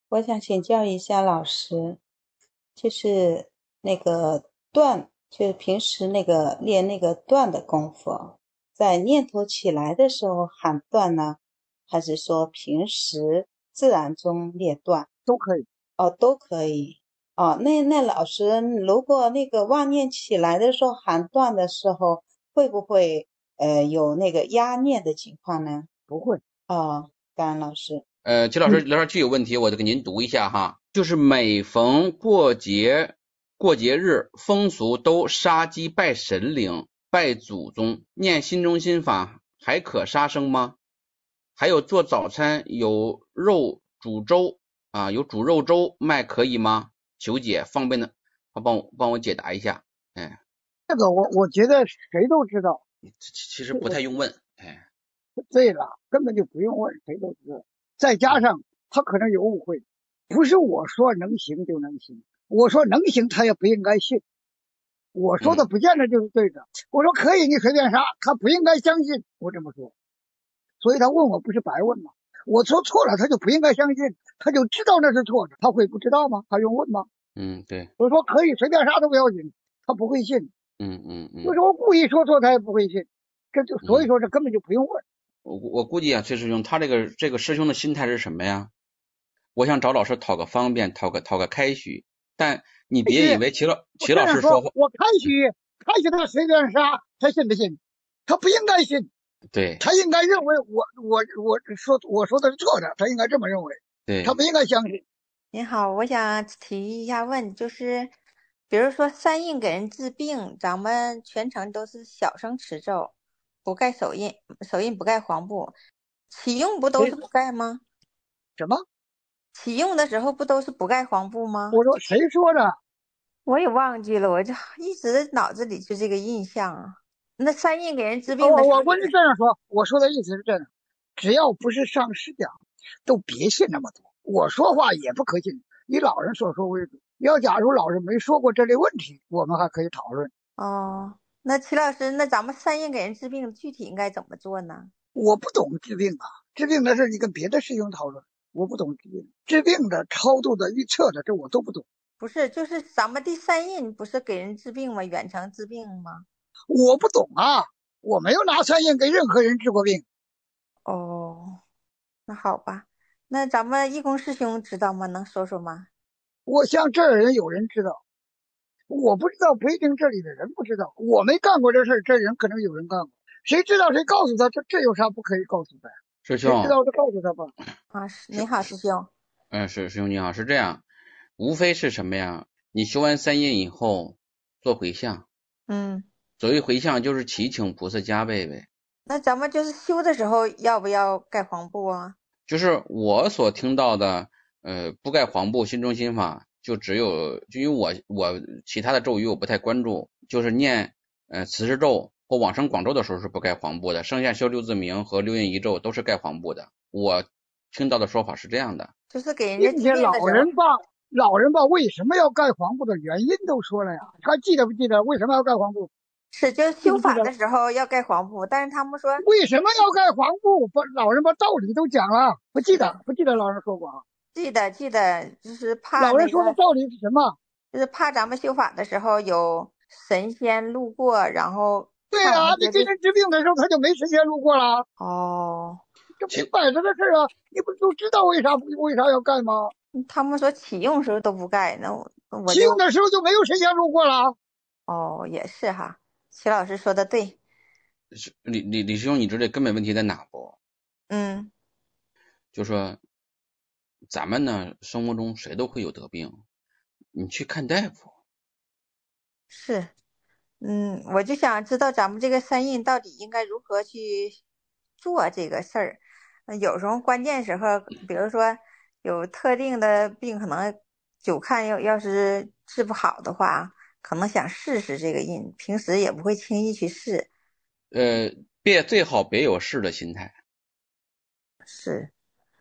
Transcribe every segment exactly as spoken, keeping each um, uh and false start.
我想请教一下老师，就是那个断，就是平时那个练那个断的功夫，在念头起来的时候喊断呢，还是说平时自然中列断？ 都可以。 哦，都可以。哦，那那老师，如果那个妄念起来的时候喊断的时候，会不会呃有那个压念的情况呢？ 不会。 哦，感恩老师。 呃，齐老师，老师具有问题，我就给您读一下哈。就是每逢过节、过节日，风俗都杀鸡拜神灵、拜祖宗，念心中心法还可杀生吗？还有做早餐有肉煮粥啊，有煮肉粥卖可以吗？求解，方便的帮我帮我解答一下。哎， 这个我我觉得谁都知道， 其实不太用问。哎， 对了，根本就不用问，谁都知道。再加上他可能有误会，不是我说能行就能行，我说能行他也不应该信，我说的不见得就是对的。我说可以你随便杀，他不应该相信，我这么说。所以他问我不是白问吗？我说错了他就不应该相信，他就知道那是错的，他会不知道吗？他用问吗？ 嗯，对。 我说可以随便杀都不要紧，他不会信。 嗯嗯嗯。 就是我故意说错他也不会信，这就所以说这根本就不用问。 我我估计啊，崔师兄他这个这个师兄的心态是什么呀？我想找老师讨个方便，讨个讨个开许，但你别以为齐老齐老师说话， 我开许开许他随便杀，他信不信？他不应该信。 对， 他应该认为我我我说我说的是错的，他应该这么认为。 对， 他不应该相信。 您好，我想提一下问，就是比如说三印给人治病，咱们全程都是小声持咒，不盖手印，手印不盖黄布，启用不都是不盖吗？ 什么？ 启用的时候不都是不盖黄布吗？ 我说谁说的？ 我也忘记了，我就一直脑子里就这个印象啊。那三印给人治病的时候， 我我我是这样说，我说的意思是这样，只要不是上师讲，都别信那么多。我说话也不可信，以老人所说为主。要假如老人没说过这类问题，我们还可以讨论。 哦，那齐老师，那咱们三印给人治病具体应该怎么做呢？ 我不懂治病啊，治病的事你跟别的师兄讨论，我不懂治病。治病的、超度的、预测的，这我都不懂。 不是，就是咱们第三印不是给人治病吗？远程治病吗？ 我不懂啊，我没有拿三印给任何人治过病。 哦，那好吧，那咱们义工师兄知道吗？能说说吗？ 我像这儿人有人知道，我不知道，不一定这里的人不知道。我没干过这事，这人可能有人干过。谁知道谁告诉他，这这有啥不可以告诉他？ 师兄， 谁知道就告诉他吧。 啊，你好，师兄。 嗯，是师兄你好，是这样，无非是什么呀？你修完三印以后做回向， 嗯， 所谓回向就是祈请菩萨加倍呗。 那咱们就是修的时候要不要盖黄布啊？ 就是我所听到的，呃，不盖黄布心中心法，就只有就因为我我其他的咒语我不太关注，就是念呃慈氏咒或往生广咒的时候是不盖黄布的，剩下修六字明和六印仪咒都是盖黄布的。我听到的说法是这样的， 就是给人家并且老人把老人把为什么要盖黄布的原因都说了呀，他记得不记得为什么要盖黄布？ 是，就修法的时候要盖黄布，但是他们说为什么要盖黄布？把老人把道理都讲了，不记得不记得老人说过啊？ 记得记得，就是怕、那个、 老人说的道理是什么？ 就是怕咱们修法的时候有神仙路过，然后对啊，你给人治病的时候他就没神仙路过了。 哦， 这不摆着的事啊，你不都知道为啥为啥要盖吗？ 他们说启用时候都不盖，那我我启用的时候就没有神仙路过了。 哦，也是哈，齐老师说的对。 李李李师兄，你知道根本问题在哪不？ 嗯， 就说咱们呢，生活中谁都会有得病，你去看大夫。 是，嗯，我就想知道咱们这个三印到底应该如何去做这个事儿。有时候关键时候，比如说有特定的病，可能久看要要是治不好的话，可能想试试这个印，平时也不会轻易去试。 呃，别最好别有试的心态。 是，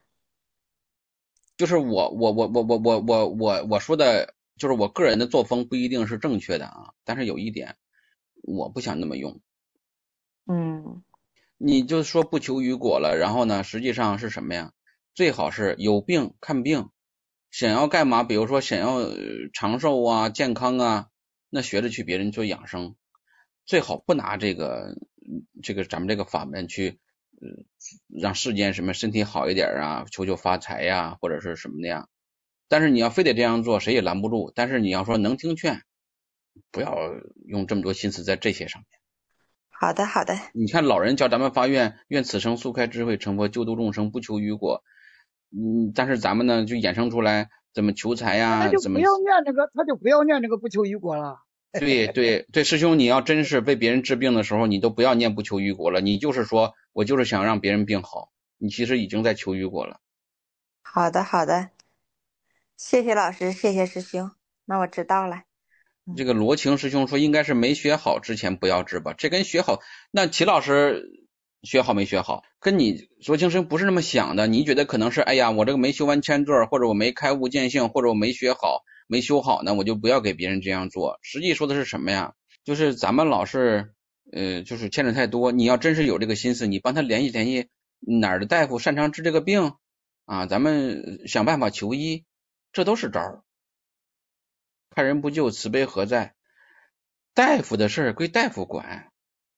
就是我我我我我我我我我说的，就是我个人的作风不一定是正确的啊，但是有一点，我不想那么用。 嗯， 你就说不求于果了，然后呢，实际上是什么呀？最好是有病看病， 想要干嘛？比如说想要呃长寿啊、健康啊，那学着去别人做养生，最好不拿这个嗯这个咱们这个法门去，呃，让世间什么身体好一点啊，求求发财呀、或者是什么的呀。但是你要非得这样做，谁也拦不住。但是你要说能听劝，不要用这么多心思在这些上面。 好的，好的。 你看老人教咱们发愿，愿此生速开智慧成佛，救度众生，不求于果。嗯，但是咱们呢就衍生出来怎么求财呀、怎么那就不要念那个，他就不要念那个不求于果了。 对对对，师兄，你要真是为别人治病的时候，你都不要念不求于果了，你就是说我就是想让别人病好，你其实已经在求于果了。 好的，好的。谢谢老师，谢谢师兄，那我知道了。 这个罗晴师兄说应该是没学好之前不要治吧，这跟学好，那齐老师学好没学好，跟你罗晴师兄不是那么想的，你觉得可能是哎呀我这个没修完千座，或者我没开悟见性，或者我没学好没修好呢，我就不要给别人这样做。实际说的是什么呀？就是咱们老是呃就是牵扯太多，你要真是有这个心思，你帮他联系联系哪儿的大夫擅长治这个病啊，咱们想办法求医，这都是招儿。看人不救，慈悲何在？大夫的事儿归大夫管，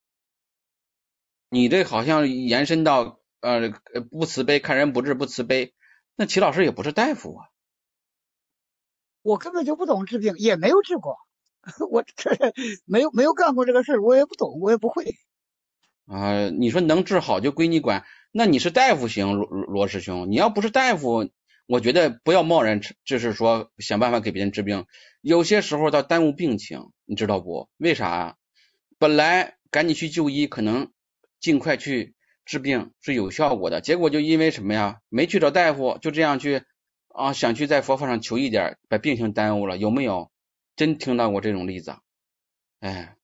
你这好像延伸到呃不慈悲，看人不治不慈悲，那齐老师也不是大夫啊。 我根本就不懂治病，也没有治过，我这没有没有干过这个事儿，我也不懂，我也不会。 啊、你说能治好就归你管，那你是大夫行，罗罗师兄，你要不是大夫，我觉得不要贸然就是说想办法给别人治病，有些时候倒耽误病情，你知道不？为啥？本来赶紧去就医，可能尽快去治病是有效果的，结果就因为什么呀？没去找大夫，就这样去啊，想去在佛法上求一点，把病情耽误了，有没有？真听到过这种例子？哎。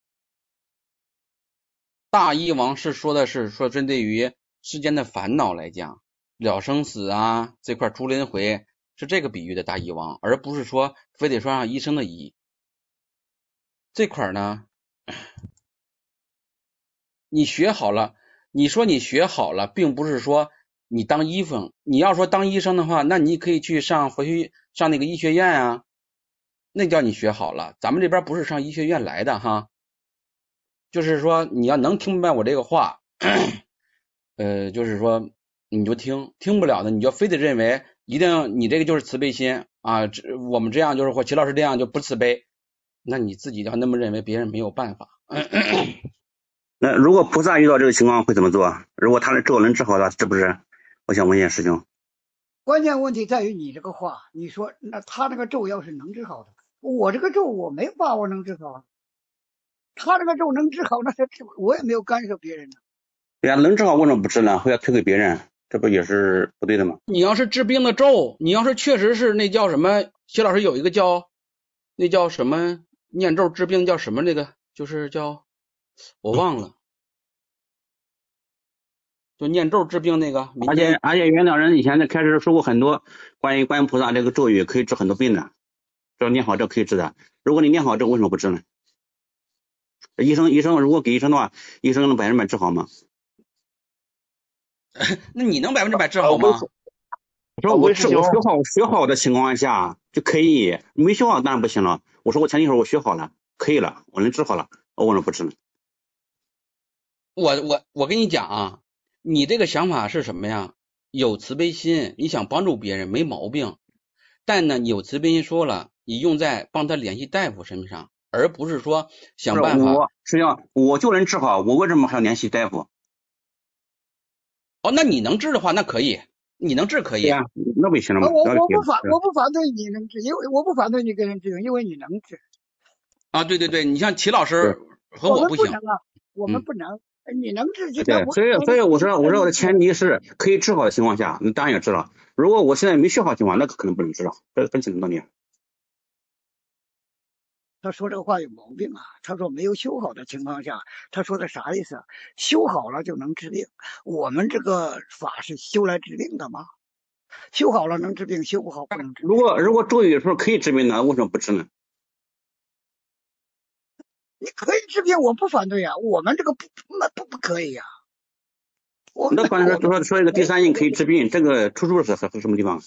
大医王是说的是说针对于世间的烦恼来讲，了生死啊这块诸轮回是这个比喻的大医王，而不是说非得说让医生的医这块呢。你学好了，你说你学好了，并不是说你当医生，你要说当医生的话，那你可以去上佛学上那个医学院啊，那叫你学好了。咱们这边不是上医学院来的哈。就是说你要能听明白我这个话，呃，就是说你就听，听不了的你就非得认为一定你这个就是慈悲心啊，这我们这样就是或齐老师这样就不慈悲，那你自己要那么认为，别人没有办法。 那如果菩萨遇到这个情况会怎么做？如果他的咒能治好的，是不是？我想问一下师兄。 关键问题在于你这个话，你说那他那个咒要是能治好的，我这个咒我没有把握能治好，他这个咒能治好，那是我也没有干涉别人呢。 对呀，能治好为什么不治呢？会要推给别人，这不也是不对的吗？ 你要是治病的咒，你要是确实是那叫什么，齐老师有一个叫那叫什么念咒治病叫什么那个，就是叫我忘了。就念咒治病那个， 而且而且元老人以前在开始说过很多关于观音菩萨这个咒语可以治很多病的，只要念好这可以治的。如果你念好这为什么不治呢？医生医生如果给医生的话，医生能百分之百治好吗？ 那你能百分之百治好吗？ 我说我治我学好学好的情况下就可以，没学好当然不行了。我说我前一会儿我学好了，可以了，我能治好了，我为什么不治呢？ 我我我跟你讲啊，你这个想法是什么呀？有慈悲心，你想帮助别人没毛病，但呢，有慈悲心说了，你用在帮他联系大夫身上，而不是说想办法。 我实际上我就能治好，我为什么还要联系大夫？ 哦，那你能治的话，那可以，你能治可以。 对呀、啊，那不行了吗？ 我我不反我不反对你能治，因为我不反对你给人治，因为你能治。 啊，对对对，你像齐老师和我不行。 我们不能啊，我们不能。嗯、你能治就对，所以所以我说我说我的前提是可以治好的情况下，那当然也治了。如果我现在没学好情况，那可能不能治了，这是很简单的道理。 他说这个话有毛病啊！他说没有修好的情况下，他说的啥意思？修好了就能治病？我们这个法是修来治病的吗？修好了能治病，修不好不能治病。 如果如果咒语有时候可以治病的，为什么不治呢？ 你可以治病，我不反对啊。我们这个不那不不可以呀、啊。我们那刚才说说一个第三印可以治病，这个出处是和什么地方？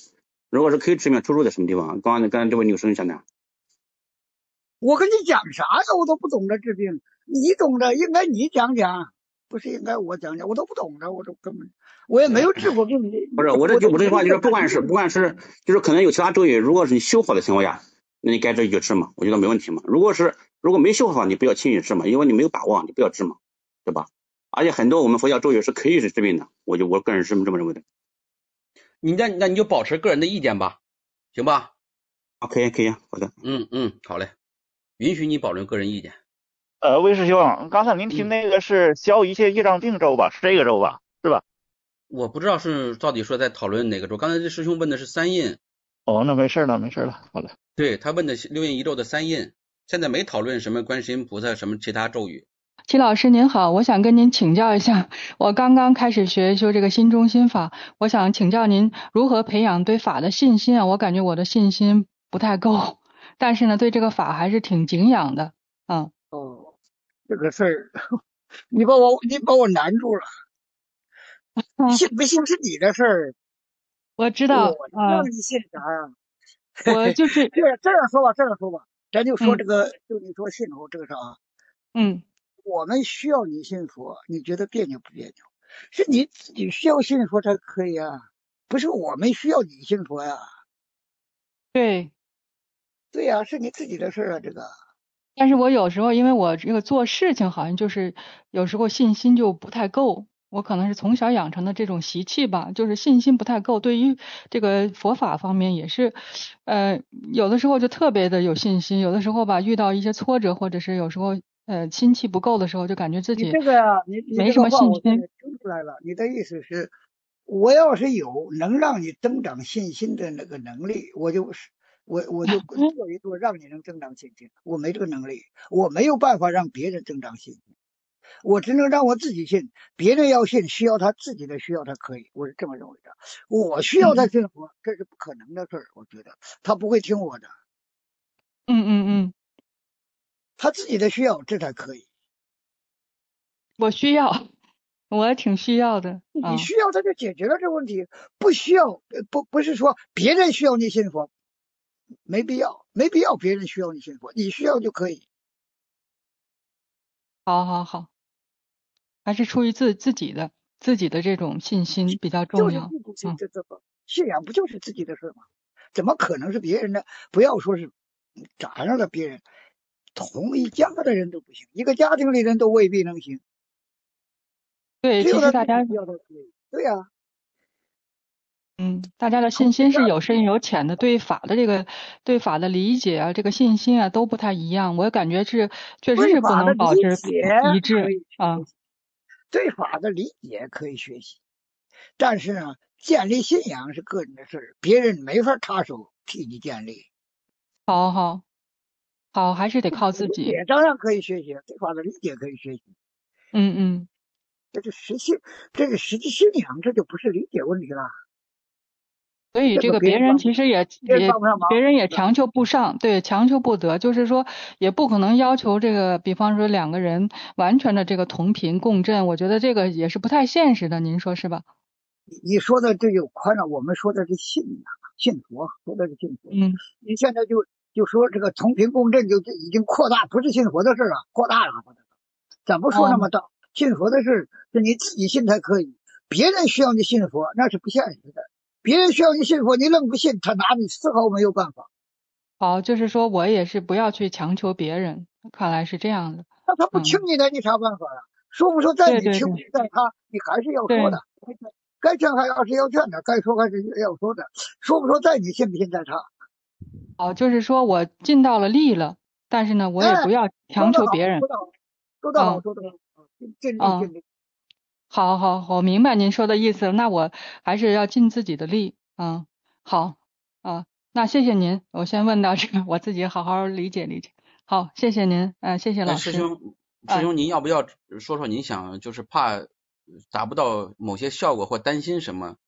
如果是可以治病，出处在什么地方？刚才刚才这位女生讲的。 我跟你讲啥呀？我都不懂得治病，你懂得，应该你讲讲，不是应该我讲讲？我都不懂得，我都根本我也没有治过病。 不是我这句我这句话就是，不管是不管是就是可能有其他咒语，如果是你修好的情况下，那你该治就治嘛，我觉得没问题嘛。如果是如果没修好，你不要轻易治嘛，因为你没有把握，你不要治嘛，对吧？而且很多我们佛教咒语是可以是治病的，我就我个人是这么认为的。 你那那你就保持个人的意见吧，行吧？ 啊，可以可以，好的。 嗯嗯，好嘞，允许你保留个人意见。 呃，魏师兄，刚才您提嗯那个是消一切业障病咒吧？是这个咒吧？是吧？ 我不知道是到底说在讨论哪个咒，刚才这师兄问的是三印， 哦，那没事了，没事了，好了。 对，他问的是六印一咒的三印，现在没讨论什么观世音菩萨什么其他咒语。 齐老师您好，我想跟您请教一下，我刚刚开始学修这个心中心法，我想请教您如何培养对法的信心啊？我感觉我的信心不太够，但是呢，对这个法还是挺敬仰的。嗯。 哦，这个事儿，你把我你把我难住了。信不信是你的事儿， 我知道。 我让你信啥呀？ 我就是这这样说吧，这样说吧，咱就说这个，嗯、就你说信佛这个啥？ 嗯， 我们需要你信佛，你觉得别扭不别扭？是你自己需要信佛才可以啊，不是我们需要你信佛呀。 对， 对呀、啊，是你自己的事啊，这个。 但是我有时候因为我这个做事情好像就是有时候信心就不太够。我可能是从小养成的这种习气吧，就是信心不太够，对于这个佛法方面也是，呃，有的时候就特别的有信心，有的时候吧遇到一些挫折，或者是有时候呃心气不够的时候，就感觉自己你这个呀，你你没什么信心。 听出来了，你的意思是，我要是有能让你增长信心的那个能力，我就是我我就做一做让你能增长信心。我没这个能力，我没有办法让别人增长信心。我只能让我自己信，别人要信，需要他自己的需要，他可以，我是这么认为的。我需要他信佛，嗯、这是不可能的事儿，我觉得他不会听我的。 嗯嗯嗯， 他自己的需要，这才可以。 我需要，我也挺需要的。 你需要，他就解决了这个问题；不需要，不不是说别人需要你信佛，没必要，没必要别人需要你信佛，你需要就可以。 好好好。还是出于自自己的自己的这种信心比较重要。 就是自己这这个信仰不就是自己的事吗？怎么可能是别人的？不要说是赶上了别人，同一家的人都不行，一个家庭里人都未必能行。 对，其实大家对呀、啊， 嗯，大家的信心是有深有浅的，对法的这个对法的理解啊，这个信心啊都不太一样。我感觉是确实是不能保持一致啊。 对法的理解可以学习，但是呢，建立信仰是个人的事，别人没法插手替你建立。 好好好，还是得靠自己。 也当然可以学习，对法的理解可以学习。 嗯嗯， 这是实信，这是实际信仰，这就不是理解问题了。 所以这个别人其实也也别人也强求不上，对，强求不得，就是说也不可能要求这个，比方说两个人完全的这个同频共振，我觉得这个也是不太现实的，您说是吧？ 你说的这就宽了，我们说的是信仰，信佛，说的是信佛。 嗯， 你现在就就说这个同频共振就已经扩大，不是信佛的事了，扩大了。咱不说那么大，哦、信佛的事是你自己信才可以，别人需要你信佛那是不现实的。别人需要你信佛，你愣不信，他拿你丝毫没有办法。 好，就是说我也是不要去强求别人，看来是这样的。 那他不听你的，嗯、你啥办法呀？说不说在你，听不在他，你还是要说的。该劝还要是要劝的，该说还是要说的。说不说在你，信不信在他。 好，就是说我尽到了力了，但是呢，我也不要强求别人。 说得好，说得好，说得好，尽力尽力。 好好，我明白您说的意思，那我还是要尽自己的力。嗯，好啊，那谢谢您，我先问到这个，我自己好好理解理解。好，谢谢您，嗯、呃，谢谢老师。 师兄，师兄，您要不要说说您想就是怕达不到某些效果或担心什么？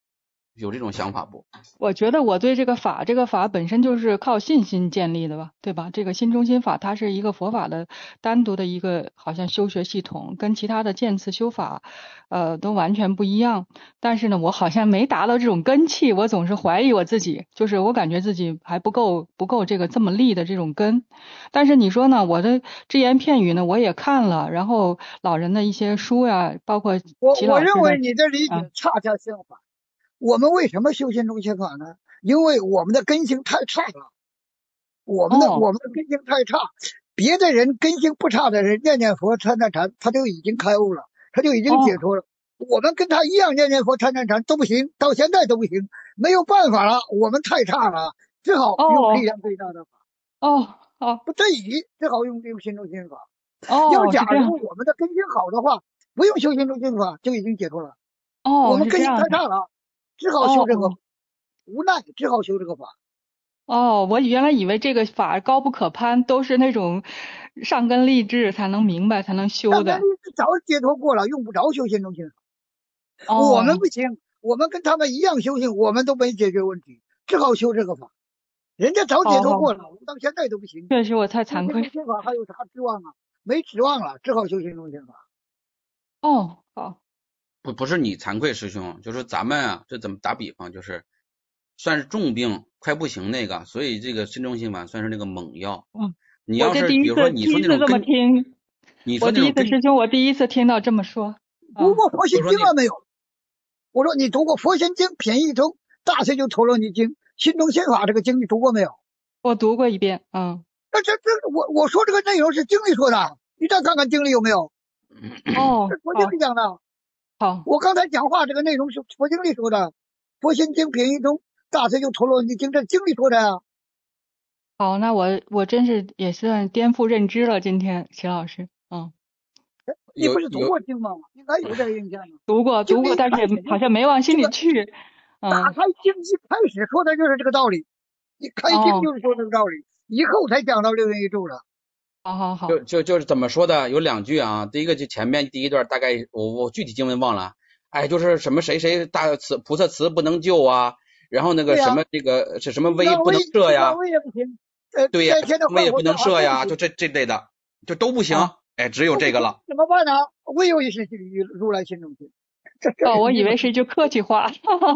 有这种想法不？ 我觉得我对这个法，这个法本身就是靠信心建立的吧，对吧？这个新中心法它是一个佛法的单独的一个好像修学系统，跟其他的渐次修法，呃，都完全不一样。但是呢，我好像没达到这种根气，我总是怀疑我自己，就是我感觉自己还不够不够这个这么立的这种根。但是你说呢，我的只言片语呢，我也看了，然后老人的一些书呀，包括我齐老师的， 我认为你的理啊解恰恰相反。我们为什么修心中心法呢？因为我们的根性太差了，我们的、 哦我们的根性太差。别的人根性不差的人念念佛参参禅，他就已经开悟了，他就已经解脱了。我们跟他一样念念佛参参禅都不行，到现在都不行，没有办法了，我们太差了，只好用黑羊最大的法。 哦哦不得已，只好用用心中心法。 哦， 要假是这样如我们的根性好的话，不用修心中心法就已经解脱了。 哦， 我们根性是这样的。 太差了，只好修这个， 哦无奈只好修这个法。 哦，我原来以为这个法高不可攀，都是那种上根立志才能明白才能修的。 上根立志早解脱过了，用不着修心中心法。 哦， 我们不行，我们跟他们一样修行，我们都没解决问题，只好修这个法。人家早解脱过了，我们到现在都不行。 确实我太惭愧。 修心中心法还有啥指望啊？没指望了，只好修心中心法。 哦，好。 不不是你惭愧师兄，就是咱们啊，这怎么打比方，就是算是重病快不行那个，所以这个心中心法算是那个猛药。 嗯， 你要是比如说你说那种这么听， 你说我第一次师兄，我第一次听到这么说。 读过佛心经了没有？我说你读过佛心经品一通大随就陀罗尼经心中心法这个经你读过没有？ 我读过一遍。嗯， 那这这我我说这个内容是经里说的，你再看看经里有没有？ 哦， 这佛经里讲的。 好， 我刚才讲话这个内容是佛经里说的，佛心经品一通大随就陀罗尼经这经里说的呀。 好，那我我真是也算颠覆认知了，今天齐老师。嗯， 你不是读过经吗？应该有这个印象。 读过读过，但是好像没往心里去。嗯， 打开经一开始说的就是这个道理，你开经就是说这个道理，哦、以后才讲到六元一咒了。 好好好， 就就就是怎么说的？有两句啊，第一个就前面第一段，大概我我具体经文忘了，哎，就是什么谁谁大慈菩萨慈不能救啊，然后那个什么这个是什么威不能摄呀， 威也不行，呃， 对呀，威也不能摄呀，就这这类的，就都不行， 啊、 哎，只有这个了。 怎么办呢？唯有一是如来心中心。 哦，我以为是一句客气话。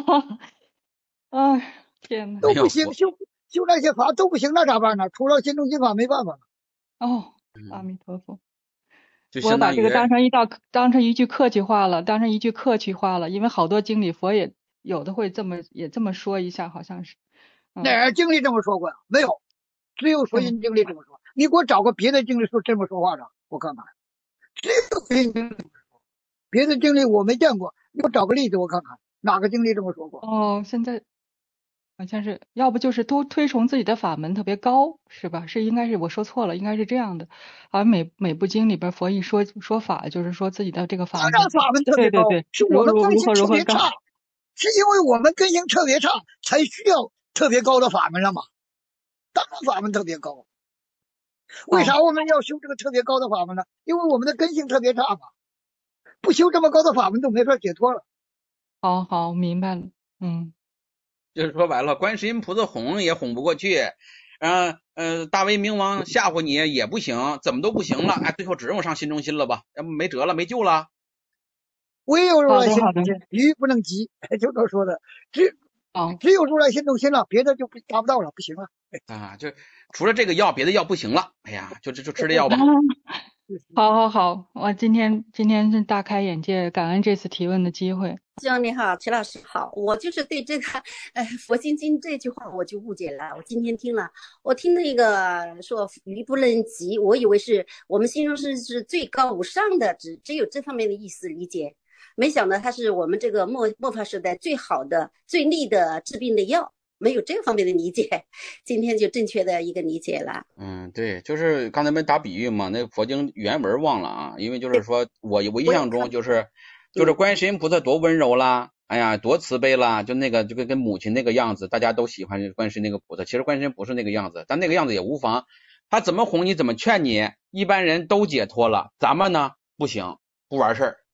哎，天哪， 都不行，修修那些法都不行，那咋办呢？除了心中心法没办法。 哦，阿弥陀佛。 就我把这个当成一道，当成一句客气话了，当成一句客气话了，因为好多经里佛也有的会这么也这么说一下，好像是。 嗯、哪儿经里这么说过呀？没有，只有佛心经里这么说。嗯、你给我找个别的经里说这么说话的，我看看。只有佛心经里这么说，别的经里我没见过。你给我找个例子，我看看哪个经里这么说过。 哦，现在好像是，要不就是都推崇自己的法门特别高，是吧？是应该是我说错了，应该是这样的。好像每每部经里边佛一说说法，就是说自己的这个法门， 当然法门特别高， 对对对， 是我们根性特别高差，是因为我们根性特别差，才需要特别高的法门了嘛。当然法门特别高，为啥我们要修这个特别高的法门呢？因为我们的根性特别差嘛，不修这么高的法门都没法解脱了。 好好明白了，嗯。 就是说白了，观世音菩萨哄也哄不过去，然后呃大威明王吓唬你也不行，怎么都不行了，哎，最后只用上心中心了吧，要不没辙了，没救了。 唯有如来心中心，鱼不能急，就这说的，只哦， 只有如来心中心了，别的就达不到了，不行了。 啊，就除了这个药，别的药不行了，哎呀，就就就吃这药吧。 好好好，我今天今天是大开眼界，感恩这次提问的机会。 师兄你好，齐老师好，我就是对这个呃佛心经这句话我就误解了。我今天听了，我听那个说鱼不能急，我以为是我们心中是是最高无上的，只只有这方面的意思理解，没想到它是我们这个末末法时代最好的最利的治病的药。没有这方面的理解，今天就正确的一个理解了。 嗯，对，就是刚才没打比喻嘛，那佛经原文忘了啊，因为就是说我我印象中就是就是观世音菩萨多温柔啦，哎呀多慈悲啦，就那个就跟跟母亲那个样子，大家都喜欢观世音那个菩萨，其实观世音不是那个样子，但那个样子也无妨，他怎么哄你怎么劝你，一般人都解脱了，咱们呢不行，不玩事儿。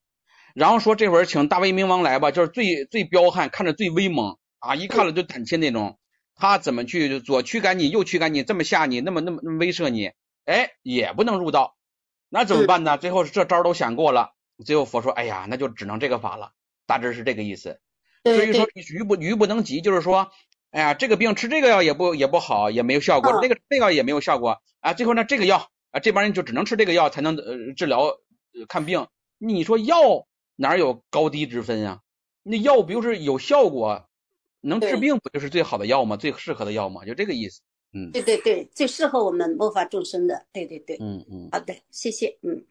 然后说这会儿请大威明王来吧，就是最最彪悍，看着最威猛啊，一看了就胆怯那种。他怎么去左驱赶你，右驱赶你，这么吓你，那么那么那么威慑你，哎，也不能入道，那怎么办呢？最后这招都想过了，最后佛说，哎呀，那就只能这个法了，大致是这个意思。所以说愚不愚不能及，就是说，哎呀，这个病吃这个药也不也不好，也没有效果，那个那个药也没有效果啊，最后呢这个药啊，这帮人就只能吃这个药才能呃治疗、呃、看病。你说药哪有高低之分呀？那药比如是有效果，能治病不就是最好的药吗？最适合的药吗？就这个意思。嗯， 对对对，最适合我们末法众生的，对对对。 嗯嗯， 好的，谢谢。嗯。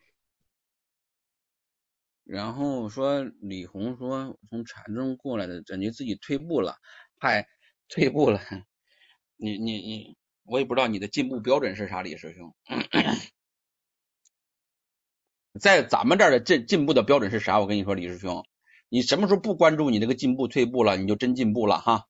然后说李红说从禅宗过来的，感觉自己退步了，嗨，退步了。你你你，我也不知道你的进步标准是啥，李师兄。在咱们这儿的进进步的标准是啥？我跟你说，李师兄，你什么时候不关注你这个进步退步了，你就真进步了哈。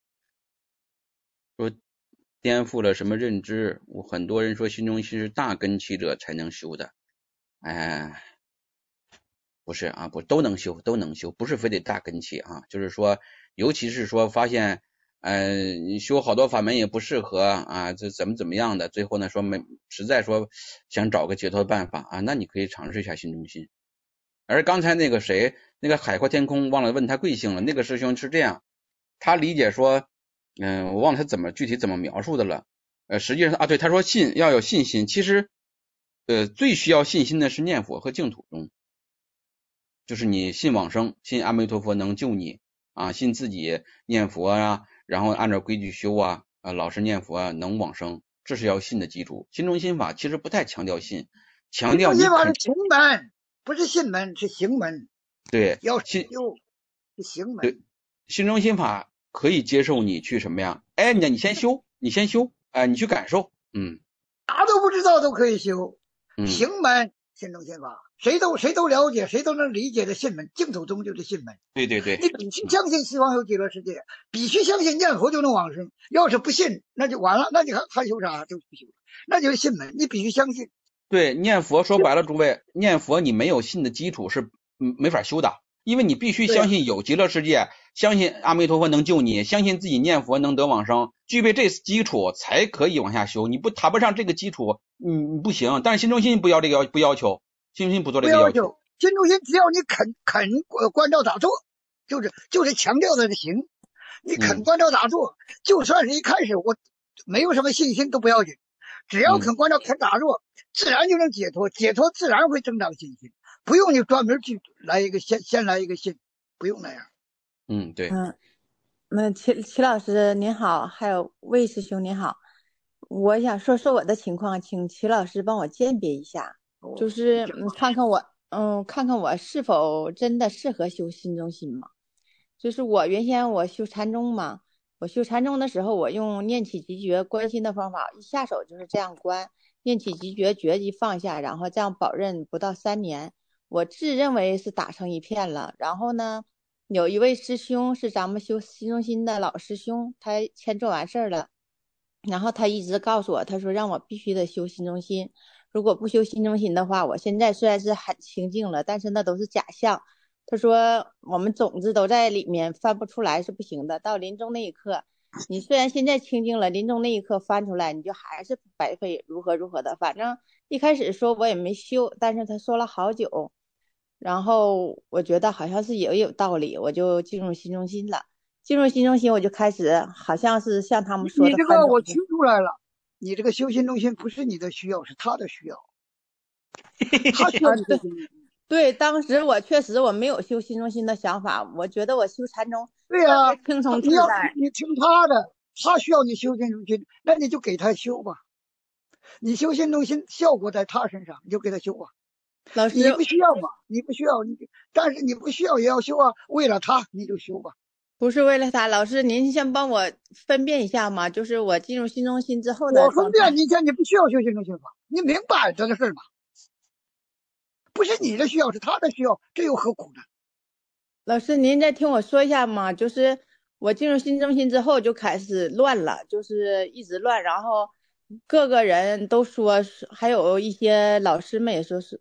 说颠覆了什么认知？我很多人说心中心是大根器者才能修的，哎，不是啊，不都能修，都能修，不是非得大根器啊，就是说，尤其是说发现。呃，你修好多法门也不适合啊，这怎么怎么样的，最后呢说没实在说想找个解脱办法啊，那你可以尝试一下心中心。而刚才那个谁，那个海阔天空忘了问他贵姓了，那个师兄是这样，他理解说，嗯、呃，我忘了他怎么具体怎么描述的了，呃，实际上啊，对，他说信要有信心，其实呃最需要信心的是念佛和净土宗，就是你信往生，信阿弥陀佛能救你啊，信自己念佛啊。然后按照规矩修啊，啊，老实念佛啊，能往生，这是要信的基础。心中心法其实不太强调信，强调你心中心法是行门，不是信门，是行门。 对， 要修是行门。 对，心中心法可以接受你去什么呀？哎，你你先修，你先修，哎，你去感受，嗯， 啥都不知道都可以修， 嗯、 行门心中心法。谁都谁都了解，谁都能理解的信门，净土宗就是信门。 对对对， 你必须相信西方有极乐世界，必须相信念佛就能往生。要是不信，那就完了，那你还还修啥？就不修，那就是信门，你必须相信。 对，念佛说白了，诸位，念佛你没有信的基础是没法修的，因为你必须相信有极乐世界，相信阿弥陀佛能救你，相信自己念佛能得往生，具备这基础才可以往下修。你不谈不上这个基础，你你不行。但是心中心不要这个要不要求。心中心不做这个要求， 心中心只要你肯肯关照打坐，就是就是强调的行。你肯关照打坐，嗯、就算是一开始我没有什么信心都不要紧，只要肯关照肯打坐，嗯、自然就能解脱，解脱自然会增长信心，不用你专门去来一个先先来一个信，不用那样。 嗯，对。 嗯，那齐齐老师您好，还有魏师兄您好，我想说说我的情况，请齐老师帮我鉴别一下。就是嗯，看看我嗯，看看我是否真的适合修心中心嘛？就是我原先我修禅宗嘛，我修禅宗的时候，我用念起极觉观心的方法，一下手就是这样观，念起极觉，觉即放下，然后这样保任不到三年，我自认为是打成一片了。然后呢，有一位师兄是咱们修心中心的老师兄，他先做完事儿了，然后他一直告诉我，他说让我必须得修心中心。如果不修心中心的话，我现在虽然是很清净了，但是那都是假象。他说我们种子都在里面，翻不出来是不行的。到临终那一刻，你虽然现在清净了，临终那一刻翻出来，你就还是白费，如何如何的。反正一开始说我也没修，但是他说了好久，然后我觉得好像是也有道理，我就进入心中心了。进入心中心，我就开始好像是像他们说的， 你这个我听出来了。你这个修心中心不是你的需要，是他的需要。他需要你的心中心。 对，当时我确实我没有修心中心的想法，我觉得我修禅宗对呀、啊， 轻松自在。你要你听他的，他需要你修心中心，那你就给他修吧。你修心中心效果在他身上，你就给他修吧。 老师， 你不需要嘛？你不需要，你但是你不需要也要修啊。为了他，你就修吧。 不是为了他，老师您先帮我分辨一下嘛，就是我进入心中心之后的。 我分辨，你现在你不需要修心中心法，你明白这个事吗？不是你的需要，是他的需要，这有何苦呢？ 老师您再听我说一下嘛，就是我进入心中心之后就开始乱了，就是一直乱，然后各个人都说，还有一些老师们也说是，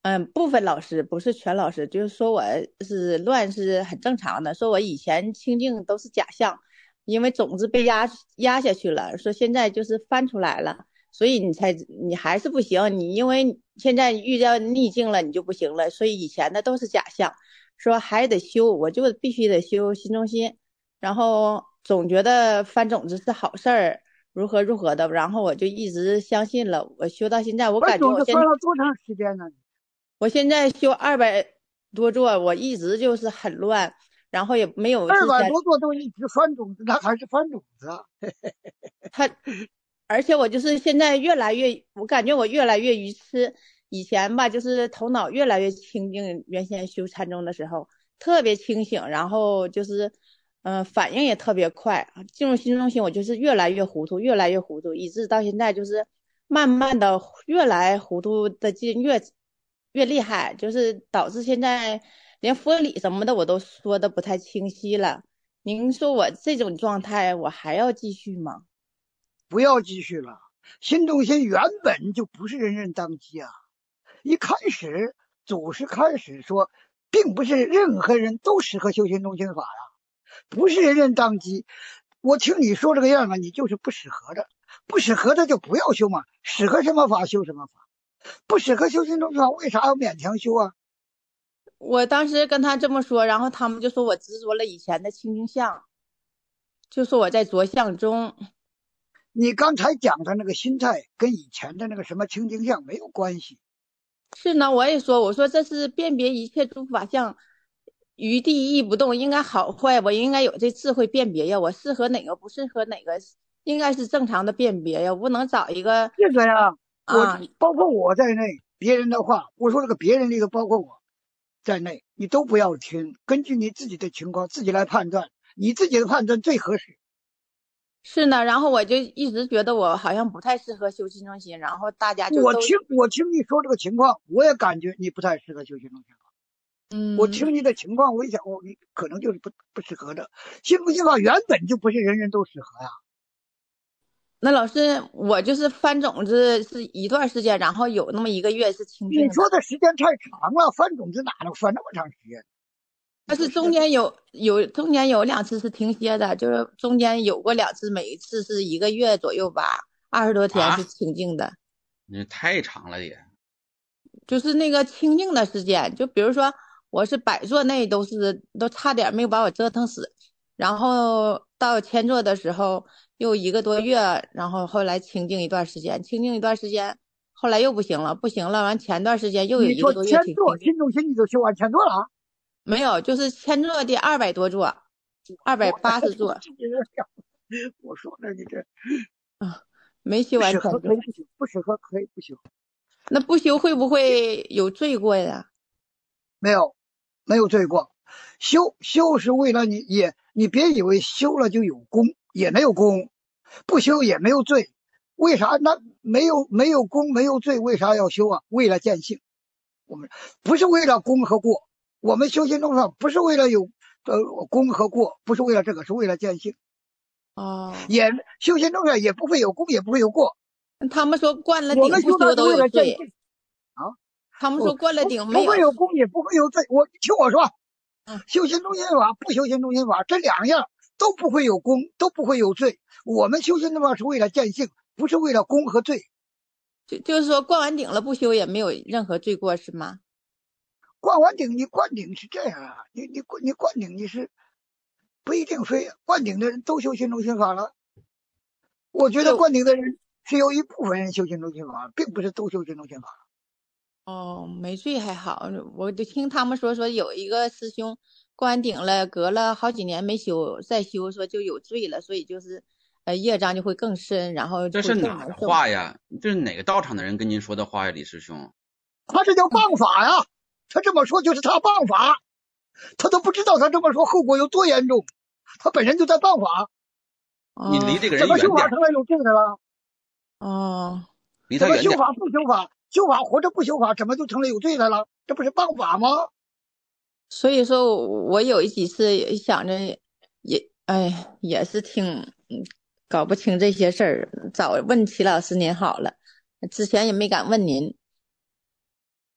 嗯，部分老师不是全老师，就是说我是乱是很正常的，说我以前清净都是假象，因为种子被压压下去了，说现在就是翻出来了，所以你才你还是不行，你因为现在遇到逆境了，你就不行了，所以以前的都是假象，说还得修，我就必须得修心中心，然后总觉得翻种子是好事儿，如何如何的，然后我就一直相信了，我修到现在，我翻种子感觉我现翻了多长时间呢？ 我现在修二百多座，我一直就是很乱，然后也没有二百之前多座都一直翻种子，那还是翻种子啊。 他，而且我就是现在越来越，我感觉我越来越愚痴。以前吧，就是头脑越来越清净，原先修禅宗的时候特别清醒，然后就是嗯、呃反应也特别快，进入心中心我就是越来越糊涂，越来越糊涂，以致到现在就是慢慢的越来糊涂的劲越越厉害，就是导致现在连佛理什么的我都说的不太清晰了。您说我这种状态，我还要继续吗？ 不要继续了，心中心原本就不是人人当机啊。一开始祖师开始说，并不是任何人都适合修心中心法呀，不是人人当机。我听你说这个样啊，你就是不适合的，不适合的就不要修嘛，适合什么法修什么法，不适合修心中心法，为啥要勉强修啊？ 我当时跟他这么说，然后他们就说我执着了以前的清净相，就说我在着相中。 你刚才讲的那个心态跟以前的那个什么清净相没有关系。 是呢，我也说，我说这是辨别一切诸法相，于地亦不动，应该好坏，我应该有这智慧辨别呀，我适合哪个不适合哪个，应该是正常的辨别呀，我不能找一个这个呀， 啊。 我包括我在内，别人的话，我说这个别人里头包括我在内，你都不要听，根据你自己的情况自己来判断，你自己的判断最合适。 是呢，然后我就一直觉得我好像不太适合修心中心，然后大家就都我听我听你说这个情况，我也感觉你不太适合修心中心法。 嗯， 我听你的情况，我一想，哦，你可能就是不不适合的。心中心法原本就不是人人都适合呀。 那老师，我就是翻种子是一段时间，然后有那么一个月是清净的。 你说的时间太长了，翻种子哪能翻那么长时间？ 但是中间有有中间有两次是停歇的，就是中间有过两次，每一次是一个月左右吧，二十多天是清净的。 你太长了也。 就是那个清净的时间，就比如说我是百座内都是都差点没有把我折腾死，然后到千座的时候又一个多月，然后后来清净一段时间，清净一段时间，后来又不行了，不行了，完前段时间又有一个多月千挺座心中心你就修完千座了？ 没有，就是千座的二百多座，二百八十座。 我说了，你这啊，没修完全座， 可以不修，不适合可以不修。 那不修会不会有罪过呀？ 没有，没有罪过。修修是为了你，也你别以为修了就有功，也没有功；不修也没有罪。为啥？那没有没有功没有罪，为啥要修啊？为了见性。我们不是为了功和过，我们修心中法不是为了有呃功和过，不是为了这个，是为了见性。 哦， 也修心中法也不会有功，也不会有过。 他们说灌了我们顶不修都有罪啊！ 他们说灌了顶没有，不会有功，也不会有罪。我听我说， 嗯， 修心中心法不修心中心法，这两样都不会有功，都不会有罪。我们修心中法是为了见性，不是为了功和罪。 就就是说灌完顶了不修也没有任何罪过是吗？ 灌完顶，你灌顶是这样啊，你你你灌顶你是不一定非灌顶的人都修心中心法了。我觉得灌顶的人是有一部分人修心中心法，并不是都修心中心法。 哦，没罪还好，我就听他们说说有一个师兄灌完顶了，隔了好几年没修，再修说就有罪了，所以就是呃业障就会更深，然后这是哪的话呀？这是哪个道场的人跟您说的话呀，李师兄？ 他这叫谤法呀！他这么说就是他谤法，他都不知道他这么说后果有多严重，他本人就在谤法。 你离这个人远点。 怎么修法成了有罪的了？ 哦， 离他远点。 怎么修法不修法？修法活着不修法，怎么就成了有罪的了？这不是谤法吗？ 所以说我有几次想着也哎也是挺搞不清这些事儿，早问齐老师您好了，之前也没敢问您。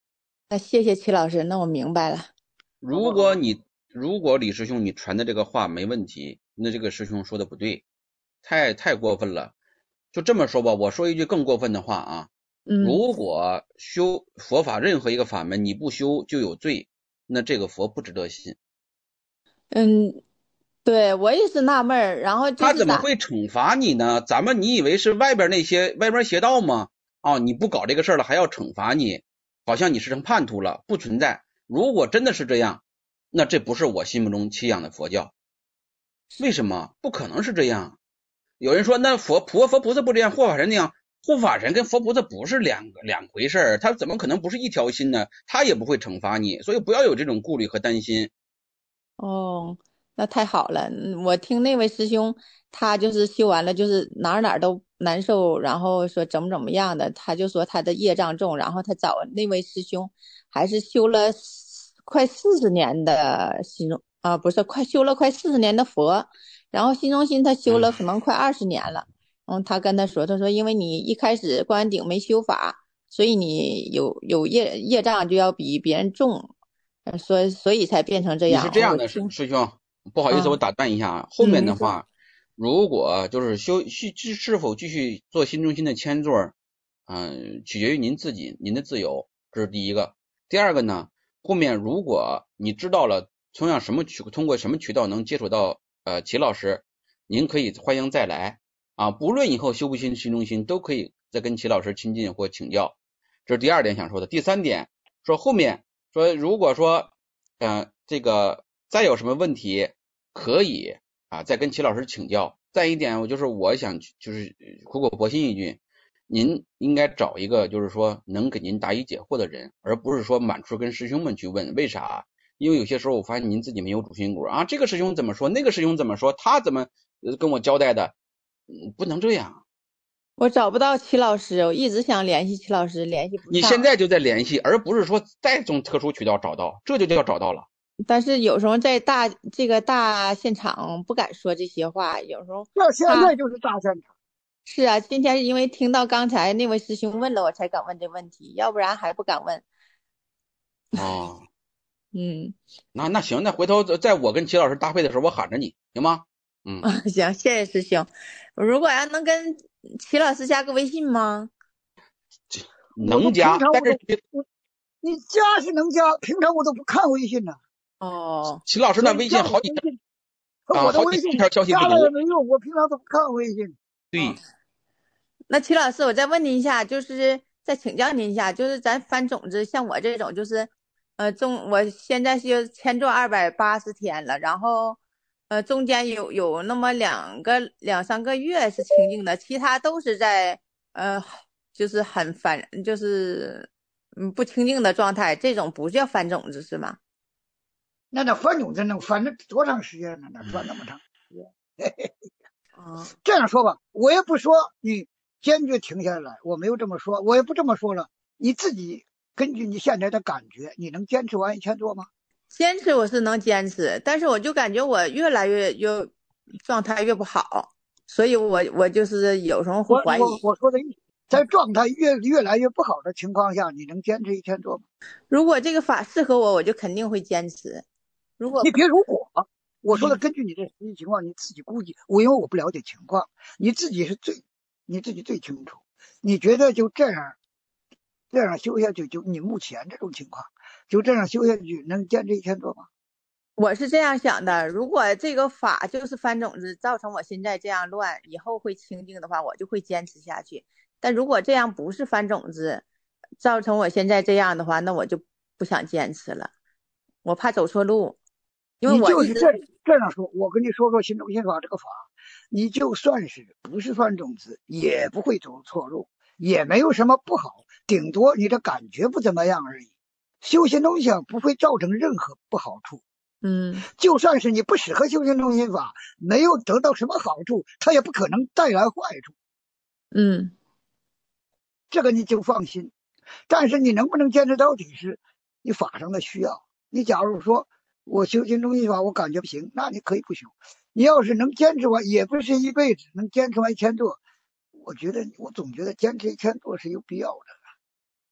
那谢谢齐老师，那我明白了。 如果你如果李师兄你传的这个话没问题，那这个师兄说的不对，太太过分了。就这么说吧，我说一句更过分的话啊， 嗯如果修佛法任何一个法门你不修就有罪，那这个佛不值得信。 嗯，对我也是纳闷儿，然后就他怎么是咋？ 会惩罚你呢？咱们你以为是外边那些外边邪道吗？啊，你不搞这个事儿了还要惩罚你，好像你是成叛徒了，不存在。如果真的是这样，那这不是我心目中期仰的佛教。为什么？不可能是这样。有人说那佛佛佛菩萨不这样，护法神那样，护法神跟佛菩萨不是两个两回事儿，他怎么可能不是一条心呢？他也不会惩罚你，所以不要有这种顾虑和担心。 哦，那太好了。嗯我听那位师兄，他就是修完了，就是哪儿哪儿都难受，然后说怎么怎么样的，他就说他的业障重，然后他找那位师兄，还是修了四快四十年的心中啊，不是快修了快四十年的佛，然后心中心他修了可能快二十年了。嗯，他跟他说，他说因为你一开始关顶没修法，所以你有有业业障就要比别人重。呃所以所以才变成这你样。 是这样的，师我听， 师兄，不好意思， 嗯我打断一下啊。后面嗯，你说， 的话，如果就是修续是是否继续做新中心的签座，嗯、取决于您自己，您的自由，这是第一个。第二个呢，后面如果你知道了从样什么渠通过什么渠道能接触到呃齐老师，您可以欢迎再来啊，不论以后修不修新中心，都可以再跟齐老师亲近或请教。这是第二点想说的。第三点说后面。说如果说呃这个再有什么问题可以啊再跟齐老师请教。再一点我就是我想就是苦口婆心一句，您应该找一个就是说能给您答疑解惑的人，而不是说满处跟师兄们去问。为啥？因为有些时候我发现您自己没有主心骨啊，这个师兄怎么说，那个师兄怎么说，他怎么跟我交代的，嗯，不能这样。 我找不到齐老师，我一直想联系齐老师，联系不上。 你现在就在联系，而不是说再从特殊渠道找到，这就叫找到了。 但是有时候在大这个大现场不敢说这些话，有时候那现在就是大现场。 是啊，今天是因为听到刚才那位师兄问了，我才敢问这问题，要不然还不敢问。 哦， 嗯， 那那行，那回头在我跟齐老师搭配的时候，我喊着你，行吗？嗯， 行，谢谢师兄。如果要能跟齐老师加个微信吗？ 能加，但是你加是能加，平常我都不看微信呢。 哦， 齐老师那微信好几啊，我的微信条消息加不读了也没用，我平常都不看微信。 对。 哦，那齐老师，我再问您一下，就是再请教您一下，就是咱翻种子，像我这种，就是呃中，我现在是签做二百八十天了，然后呃中间有有那么两个两三个月是清净的，其他都是在呃就是很翻，就是嗯不清净的状态，这种不叫翻种子是吗？ 那那翻种子能翻了多长时间呢？那翻那么长时间？ 哦， 这样说吧，我也不说你坚决停下来，我没有这么说，我也不这么说了。你自己根据你现在的感觉，你能坚持完一千多吗？ 坚持我是能坚持，但是我就感觉我越来越越状态越不好，所以我我就是有时候会怀疑。 我我我说的意思，在状态越越来越不好的情况下，你能坚持一千多吗？ 如果这个法适合我，我就肯定会坚持。如果你别如果，我说的根据你的实际情况，你自己估计。我因为我不了解情况，你自己是最你自己最清楚。你觉得就这样这样修下去，就你目前这种情况，就这样修下去，能坚持一千多吗？ 我是这样想的，如果这个法就是翻种子，造成我现在这样乱，以后会清净的话，我就会坚持下去。但如果这样不是翻种子，造成我现在这样的话，那我就不想坚持了，我怕走错路。因为你我一直就是这这样说，我跟你说说新中心法这个法，你就算是不是翻种子，也不会走错路，也没有什么不好，顶多你的感觉不怎么样而已。修行东西不会造成任何不好处。 嗯， 就算是你不适合修行中心法，没有得到什么好处，它也不可能带来坏处。 嗯， 这个你就放心。但是你能不能坚持到底是你法上的需要。你假如说我修行中心法我感觉不行，那你可以不修。你要是能坚持完，也不是一辈子，能坚持完一千多，我觉得我总觉得坚持一千多是有必要的。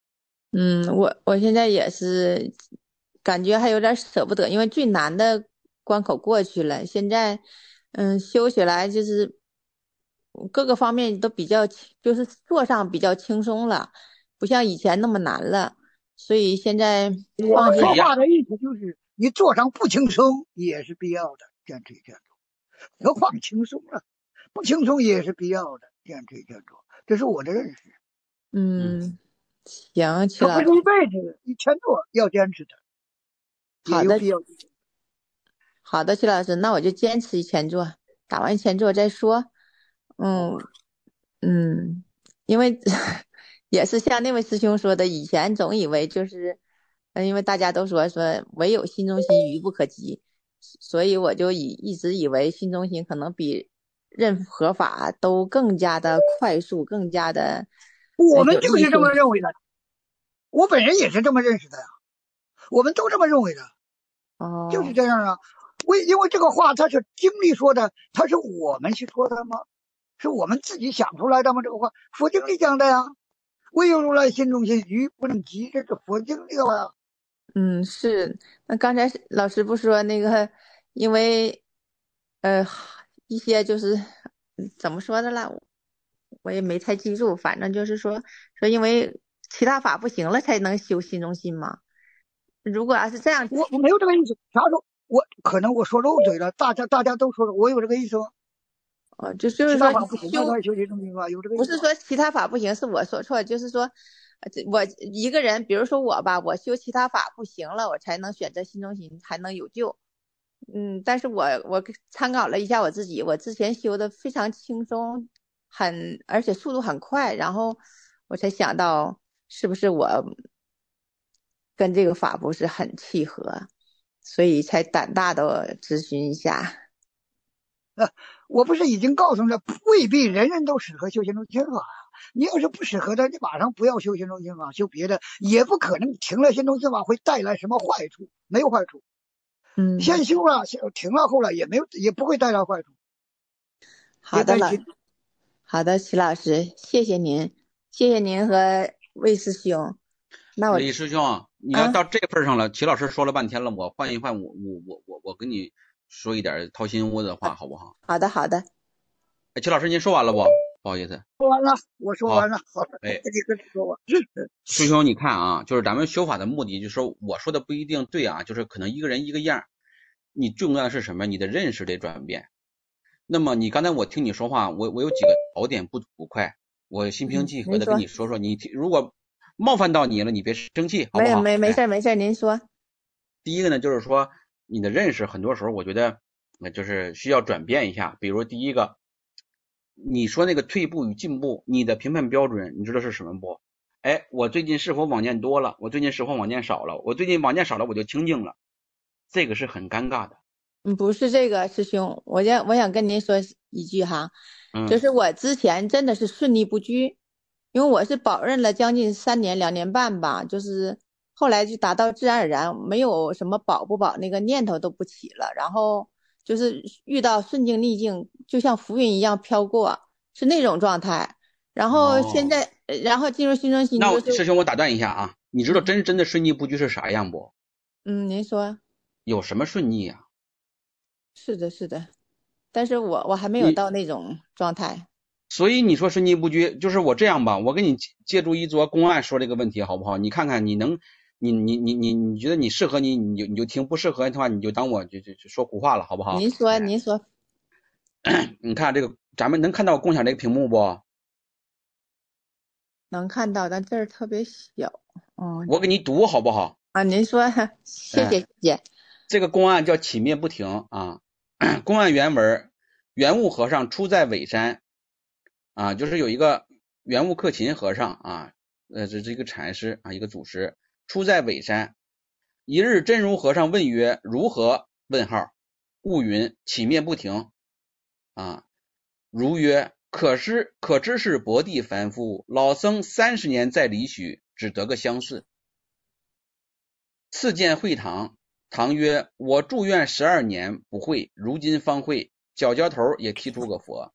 嗯，我我现在也是感觉还有点舍不得，因为最难的关口过去了，现在嗯修起来就是各个方面都比较轻，就是做上比较轻松了，不像以前那么难了，所以现在我放心。 说话的意思就是，你做上不轻松也是必要的，坚持坚持。何况轻松了，不轻松也是必要的，坚持坚持。这是我的认识。 嗯，行，齐这老师。 不是一辈子一天做要坚持的，也好的， 有必要。 好的，齐老师，那我就坚持一千做，打完一千做再说。嗯嗯，因为也是像那位师兄说的，以前总以为就是，嗯，因为大家都说说唯有心中心，愚不可及，所以我就以一直以为心中心可能比任何法都更加的快速，更加的我们有益就是这么处。 认为的，我本人也是这么认识的呀，我们都这么认为的， 哦， 就是这样啊。为因为这个话他是经历说的，他是我们去说的吗？是我们自己想出来的吗？这个话佛经里讲的呀，唯有如来心中心，愚不能及，这是佛经里的话。 嗯，是。那刚才是老师不说那个，因为呃一些就是嗯怎么说的了，我也没太记住，反正就是说说因为其他法不行了才能修心中心嘛。如果要是这样， 我我没有这个意思。啥时候我可能我说漏嘴了？大家大家都说了，我有这个意思吗？ 哦，就就是说其他法不行，那修， 才修心中心法，有这个意思吗？ 不是说其他法不行，是我说错，就是说，呃这我一个人，比如说我吧，我修其他法不行了，我才能选择心中心，才能有救。嗯，但是我我参考了一下我自己，我之前修的非常轻松，很而且速度很快，然后我才想到是不是我跟这个法不是很契合，所以才胆大的咨询一下。 呃，我不是已经告诉了，未必人人都适合修心中心法呀。你要是不适合的，你马上不要修心中心法，修别的，也不可能停了心中心法会带来什么坏处，没有坏处。 嗯， 先修了，停了后来也没有，也不会带来坏处。 好的，老好的，齐老师，谢谢您，谢谢您和魏师兄。那我李师兄，你要到这份上了，齐、啊、老师说了半天了，我换一换，我我我我我跟你说一点掏心窝子的话，好不好？ 好的，好的。 哎，齐老师，您说完了不？不好意思， 说完了，我说完了。好， 哎， 你跟你说完。 师兄，你看啊，就是咱们修法的目的，就是说我说的不一定对啊，就是可能一个人一个样，你重要的是什么？你的认识得转变。那么你刚才我听你说话，我我有几个槽点不不快，我心平气和的跟你说说，你如果冒犯到你了，你别生气，好不好？ 没没没事没事，您说。 第一个呢，就是说你的认识很多时候我觉得那就是需要转变一下。比如第一个，你说那个退步与进步，你的评判标准你知道是什么不？哎，我最近是否往念多了？我最近是否往念少了？我最近往念少了我就清净了，这个是很尴尬的。 嗯，不是这个师兄，我想我想跟您说一句哈， 嗯， 就是我之前真的是顺利不居，因为我是保任了将近三年两年半吧，就是后来就达到自然而然，没有什么保不保那个念头都不起了，然后就是遇到顺境逆境，就像浮云一样飘过，是那种状态。然后现在，哦、然后进入心中心、就是。 那师兄，我打断一下啊，你知道真真的顺逆不居是啥样不？ 嗯，您说。 有什么顺逆啊？ 是的，是的，但是我我还没有到那种状态。 所以你说顺逆不居，就是我这样吧，我给你借助一桌公案说这个问题好不好？你看看你能，你你你你你觉得你适合你，你就你就听；不适合的话，你就当我就就就说胡话了，好不好？ 您说，您说。 你看这个，咱们能看到共享这个屏幕不？ 能看到，但字儿特别小。哦， 我给你读好不好？ 啊，您说，谢谢谢谢。 哎、这个公案叫起灭不停啊。公案原文，圆悟和尚出在尾山啊，就是有一个圆悟克勤和尚啊，呃，这是一个禅师啊，一个祖师，出在尾山。一日，真如和尚问曰：“如何？”问号。悟云：“起灭不停。”啊，如曰：“可知可知是薄地凡夫，老僧三十年在里许，只得个相似。”次见会堂，堂曰：“我住院十二年不会，如今方会，角角头也踢出个佛。”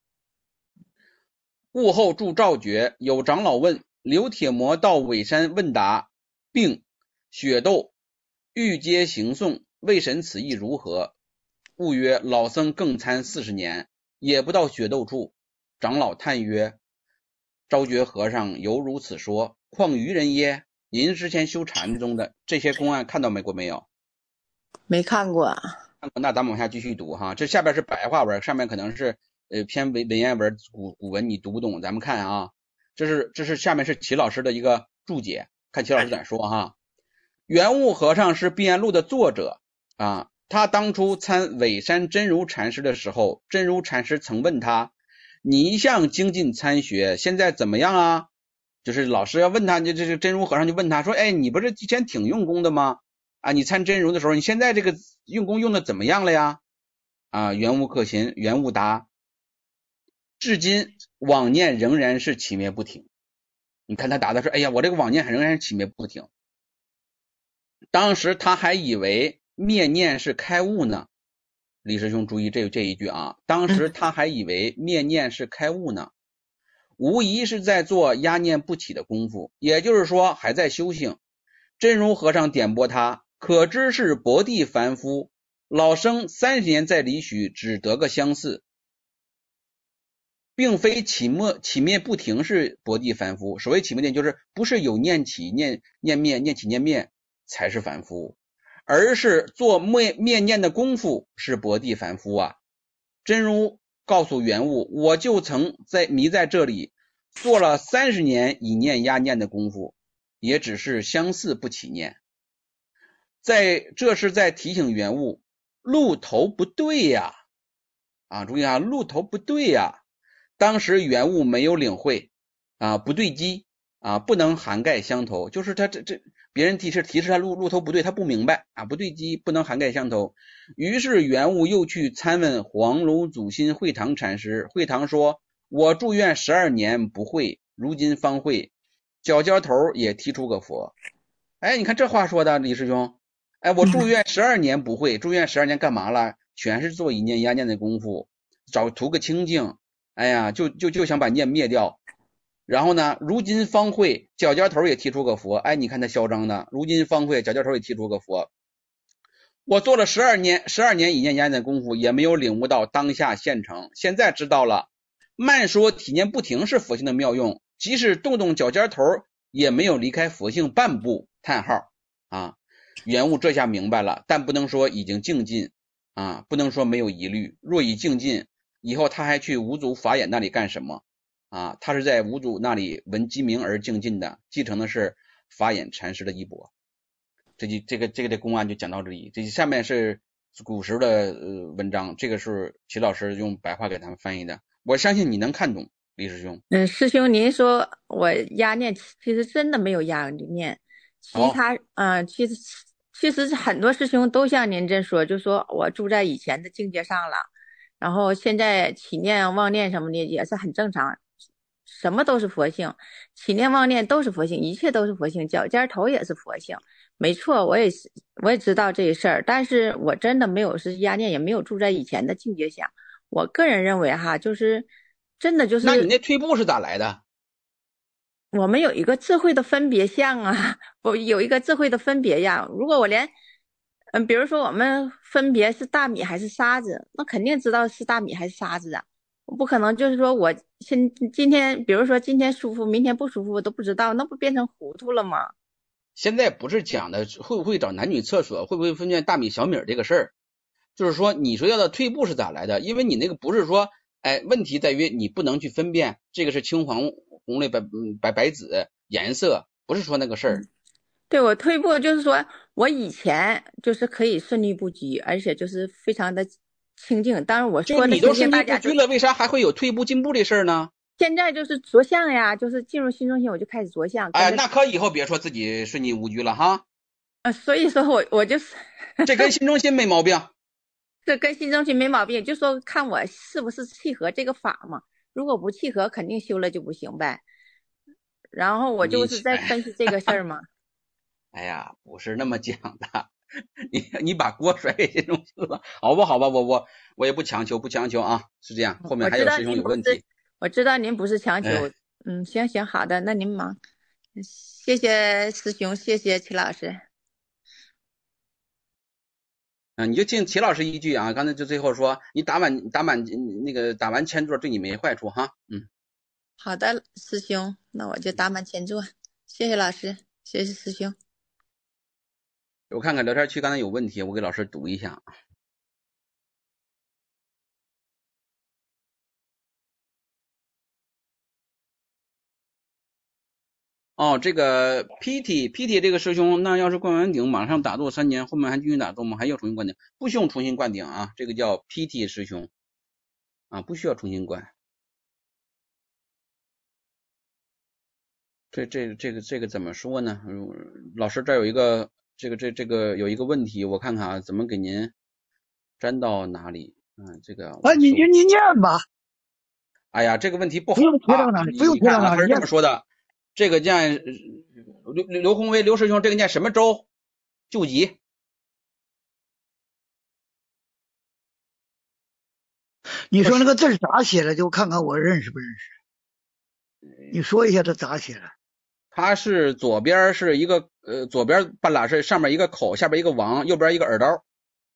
悟后住赵觉，有长老问：“刘铁魔到尾山问答， 并血斗，欲皆行讼，未审此意如何？悟曰：老僧更参四十年，也不到血斗处。长老叹曰：昭觉和尚犹如此说，况愚人耶？您之前修禅宗的这些公案看到美国没有？ 没看过。 看过，那咱们往下继续读哈。这下边是白话文，上面可能是呃偏文文言文古古文，你读不懂。咱们看啊，这是这是下面是齐老师的一个注解，看齐老师怎说哈。圆悟和尚是《碧安录》的作者啊，他当初参尾山真如禅师的时候，真如禅师曾问他：你一向精进参学，现在怎么样啊？就是老师要问他，这这真如和尚就问他说：哎，你不是之前挺用功的吗？啊，你参真如的时候，你现在这个用功用的怎么样了呀？啊，圆悟可勤，圆悟答：至今妄念仍然是起灭不停。你看他答的是：哎呀，我这个妄念仍然是起灭不停。当时他还以为灭念是开悟呢。李师兄注意这这一句啊，当时他还以为灭念是开悟呢，无疑是在做压念不起的功夫，也就是说还在修行。真如和尚点拨他，可知是薄地凡夫，老生三十年在离许，只得个相似，并非起灭起灭不停是薄地凡夫。所谓起灭念，就是不是有念起念念灭念起念灭才是凡夫，而是做灭灭念的功夫是薄地凡夫啊。真如告诉圆悟，我就曾在迷在这里做了三十年以念压念的功夫，也只是相似不起念。在这是在提醒圆悟，路头不对呀！啊，注意啊，路头不对呀！当时圆悟没有领会啊，不对机啊，不能涵盖相头，就是他这这别人提示提示他路路头不对，他不明白啊，不对机不能涵盖相头。于是圆悟又去参问黄龙祖心会堂禅师，会堂说：我住院十二年不会，如今方会，脚脚头也踢出个佛。哎，你看这话说的，李师兄。哎，我住院十二年不会，住院十二年干嘛了？全是做一念压念的功夫，找图个清净。哎呀，就就就想把念灭掉。然后呢，如今方会，脚脚头也踢出个佛。哎，你看他嚣张的，如今方会，脚脚头也踢出个佛。我做了十二年，十二年以念压念的功夫，也没有领悟到当下现成。现在知道了，慢说体念不停是佛性的妙用，即使动动脚尖头，也没有离开佛性半步。叹号啊！圆悟这下明白了，但不能说已经精进啊，不能说没有疑虑。若已精进，以后他还去五祖法眼那里干什么啊？他是在五祖那里闻鸡鸣而精进的，继承的是法眼禅师的衣钵。这就这个这个的公案就讲到这里，这下面是古时的呃文章，这个是齐老师用白话给咱们翻译的，我相信你能看懂，李师兄。 嗯，师兄，您说我压念，其实真的没有压念，其他嗯、呃，其实。其实很多师兄都像您这说，就说我住在以前的境界上了，然后现在起念妄念什么的也是很正常，什么都是佛性，起念妄念都是佛性，一切都是佛性，脚尖头也是佛性，没错，我也是我也知道这事儿，但是我真的没有是压念，也没有住在以前的境界下。我个人认为哈，就是真的就是， 那你那退步是咋来的？ 我们有一个智慧的分别相啊，我有一个智慧的分别呀。如果我连，嗯，比如说我们分别是大米还是沙子，那肯定知道是大米还是沙子啊。我不可能就是说我今今天，比如说今天舒服，明天不舒服，我都不知道，那不变成糊涂了吗？ 现在不是讲的会不会找男女厕所，会不会分辨大米小米这个事儿，就是说你说要的退步是咋来的？因为你那个不是说，哎，问题在于你不能去分辨这个是青黄红类白白白紫颜色，不是说那个事儿。 对，我退步就是说我以前就是可以顺利不拘，而且就是非常的清净。当然我说的你都顺利不拘了，为啥还会有退步进步的事儿呢？ 现在就是着相呀，就是进入新中心我就开始着相。 哎，那可以后别说自己顺利无拘了哈。 呃，所以说我我就是这跟新中心没毛病。 这跟新中心没毛病，就说看我是不是契合这个法嘛。如果不契合，肯定修了就不行呗。然后我就是在分析这个事儿嘛。 哎呀，不是那么讲的，你你把锅甩给新中心了，好吧好吧，我我我也不强求不强求啊，是这样。后面还有师兄有问题。 我知道您不是强求，嗯，行行好的，那您忙。 谢谢师兄，谢谢齐老师。 嗯，你就听齐老师一句啊，刚才就最后说你打满打满那个打完前座对你没坏处哈。嗯， 好的，师兄，那我就打满前座。谢谢老师，谢谢师兄。 我看看聊天区刚才有问题，我给老师读一下。哦，这个 P T P T 这个师兄，那要是灌完顶，马上打坐三年，后面还继续打坐吗？还要重新灌顶？不需要重新灌顶啊，这个叫 P T 师兄啊，不需要重新灌。这这这个这个怎么说呢？嗯，老师这有一个这个这这个有一个问题，我看看啊，怎么给您粘到哪里？嗯，这个啊，你你你念吧。 哎呀，这个问题不好不用贴到哪里，不用贴到哪里。 他是这么说的，这个念刘刘刘宏威刘师兄，这个念什么周？救急。 你说那个字咋写的？就看看我认识不认识。你说一下这咋写的？ 它是左边是一个呃，左边半拉是上面一个口，下边一个王，右边一个耳刀。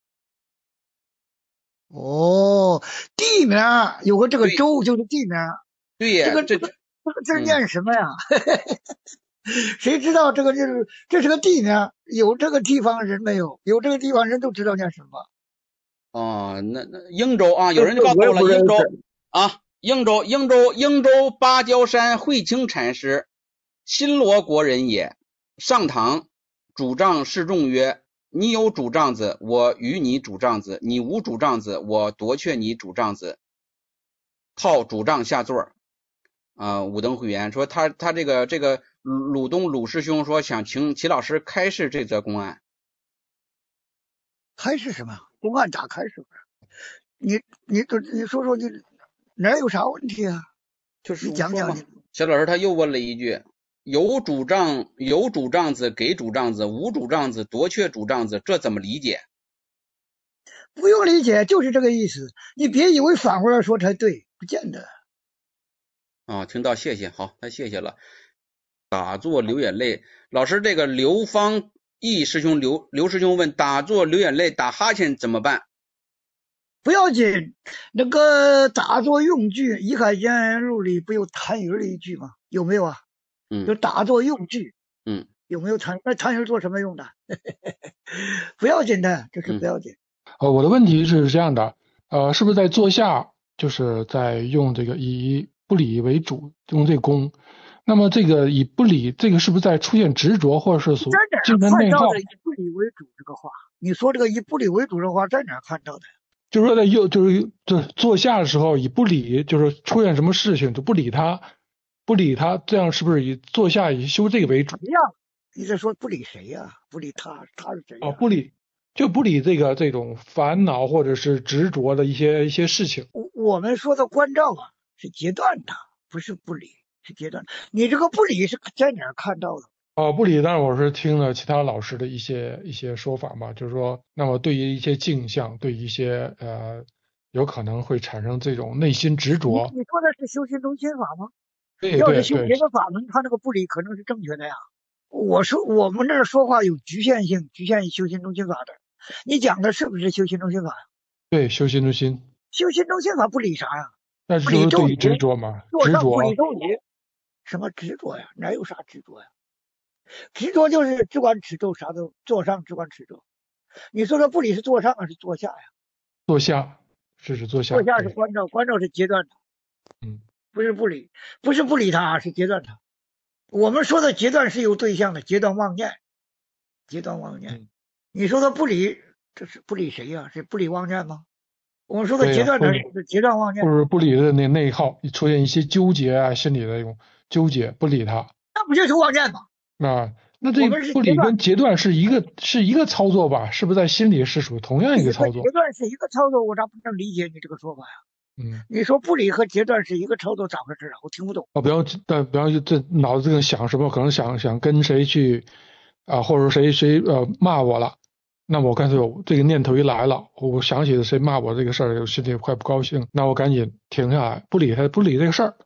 哦，地名有个这个州就是地名。 对呀， 这个这个这个字念什么呀？嗯、谁知道这个就是这是个地名，有这个地方人没有？有这个地方人都知道念什么。 哦，那那英州啊，有人就告诉我了，英州啊，英州英州英州芭蕉山慧清禅师，新罗国人也。上堂主杖示众曰：你有主杖子，我与你主杖子；你无主杖子，我夺却你主杖子。靠主杖下座。啊、呃，武登会员说他他这个这个鲁东鲁师兄说想请齐老师开示这则公案。 开示什么？公案咋开示？你你你说说你哪有啥问题啊？ 就是你讲讲。 小老师他又问了一句：有主杖有主杖子给主杖子，无主杖子夺却主杖子，这怎么理解？ 不用理解，就是这个意思。你别以为反过来说才对，不见得。 啊、哦，听到，谢谢，好，太谢谢了。打坐流眼泪，老师，这个刘方毅师兄刘刘师兄问，打坐流眼泪打哈欠怎么办？ 不要紧，那个打坐用句《怡海间录》里不有谭云的一句吗？有没有啊？ 嗯， 就打坐用句， 嗯， 有没有谭？那谭云做什么用的？不要紧的，这是不要紧。 呃，我的问题是这样的，呃，是不是在坐下，就是在用这个以不理为主，用这功？那么这个以不理，这个是不是在出现执着，或者是所精神内耗？ 以不理为主这个话，你说这个以不理为主的话，在哪儿看到的？ 就是说在右，就是就是坐下的时候以不理，就是出现什么事情就不理他，不理他，这样是不是以坐下以修这个为主？ 一样，你在说不理谁呀、啊？不理他，他是谁、啊？ 哦，不理。就不理这个这种烦恼或者是执着的一些一些事情。 我我们说的关照啊，是截断它，不是不理，是截断。你这个不理是在哪儿看到的？ 哦，不理，当然我是听了其他老师的一些一些说法嘛，就是说，那么对于一些镜像，对于一些呃，有可能会产生这种内心执着。 你, 你说的是修心中心法吗？ 对对要是修别的法门，他那个不理可能是正确的呀。我说我们这说话有局限性，局限于修心中心法的。你讲的是不是修心中心法？ 对，修心中心。 修心中心法不理啥呀？ 那就是对于执着嘛，执着。 不理咒语，什么执着呀？哪有啥执着呀？执着就是只管持咒，啥都坐上只管持咒。你说说不理是坐上还是坐下呀？ 坐下，是指坐下。 坐下是关照，关照是截断它。 嗯， 不是不理，不是不理他，是截断他。我们说的截断是有对象的，截断妄念，截断妄念。嗯、你说的不理，这是不理谁呀、啊？是不理妄念吗？我们说的截断它是截断妄念， 或者不理的那内耗，出现一些纠结啊，心理的那种纠结，不理他， 那不就是妄念吗？ 啊，那这不理跟截断是一个是一个操作吧？是不是在心里是属于同样一个操作？ 截断是一个操作，我咋不能理解你这个说法呀？ 嗯， 你说不理和截断是一个操作，咋回事啊？我听不懂。 啊，不要，但不要这脑子这个想什么，可能想想跟谁去啊，或者谁谁呃骂我了，那我干脆这个念头一来了，我想起了谁骂我这个事儿，我心里快不高兴，那我赶紧停下来，不理他，不理这个事儿。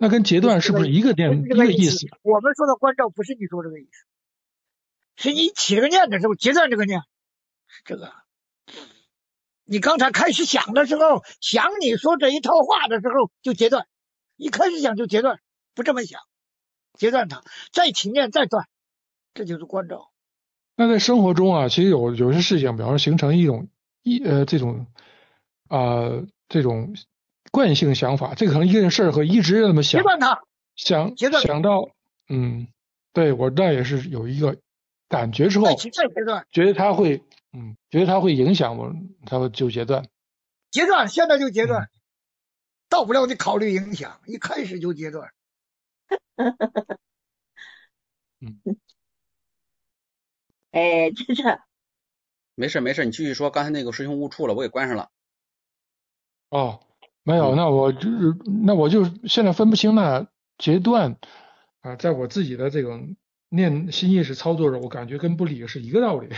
那跟截断是不是一个不是念这个意思。 一个意思？ 我们说的关照不是你说这个意思，是你起个念的时候截断这个念，是这个。你刚才开始想的时候，想你说这一套话的时候就截断，一开始想就截断，不这么想，截断它，再起念再断，这就是关照。 那在生活中啊，其实有有些事情，比方说形成一种一呃这种啊、呃、这种惯性想法，这个可能一件事儿和一直这么想， 截断它， 想截断它想到嗯，对我那也是有一个感觉之后， 再起再截断， 觉得它会嗯，觉得它会影响我，它会就截断。 截断，现在就截断， 嗯、 到不了你考虑影响，一开始就截断。 嗯， 哎，这是没事没事，你继续说，刚才那个师兄误触了，我给关上了。 哦，没有， 嗯那我就是那我就现在分不清那截断啊，在我自己的这种念心意识操作中，我感觉跟不理是一个道理。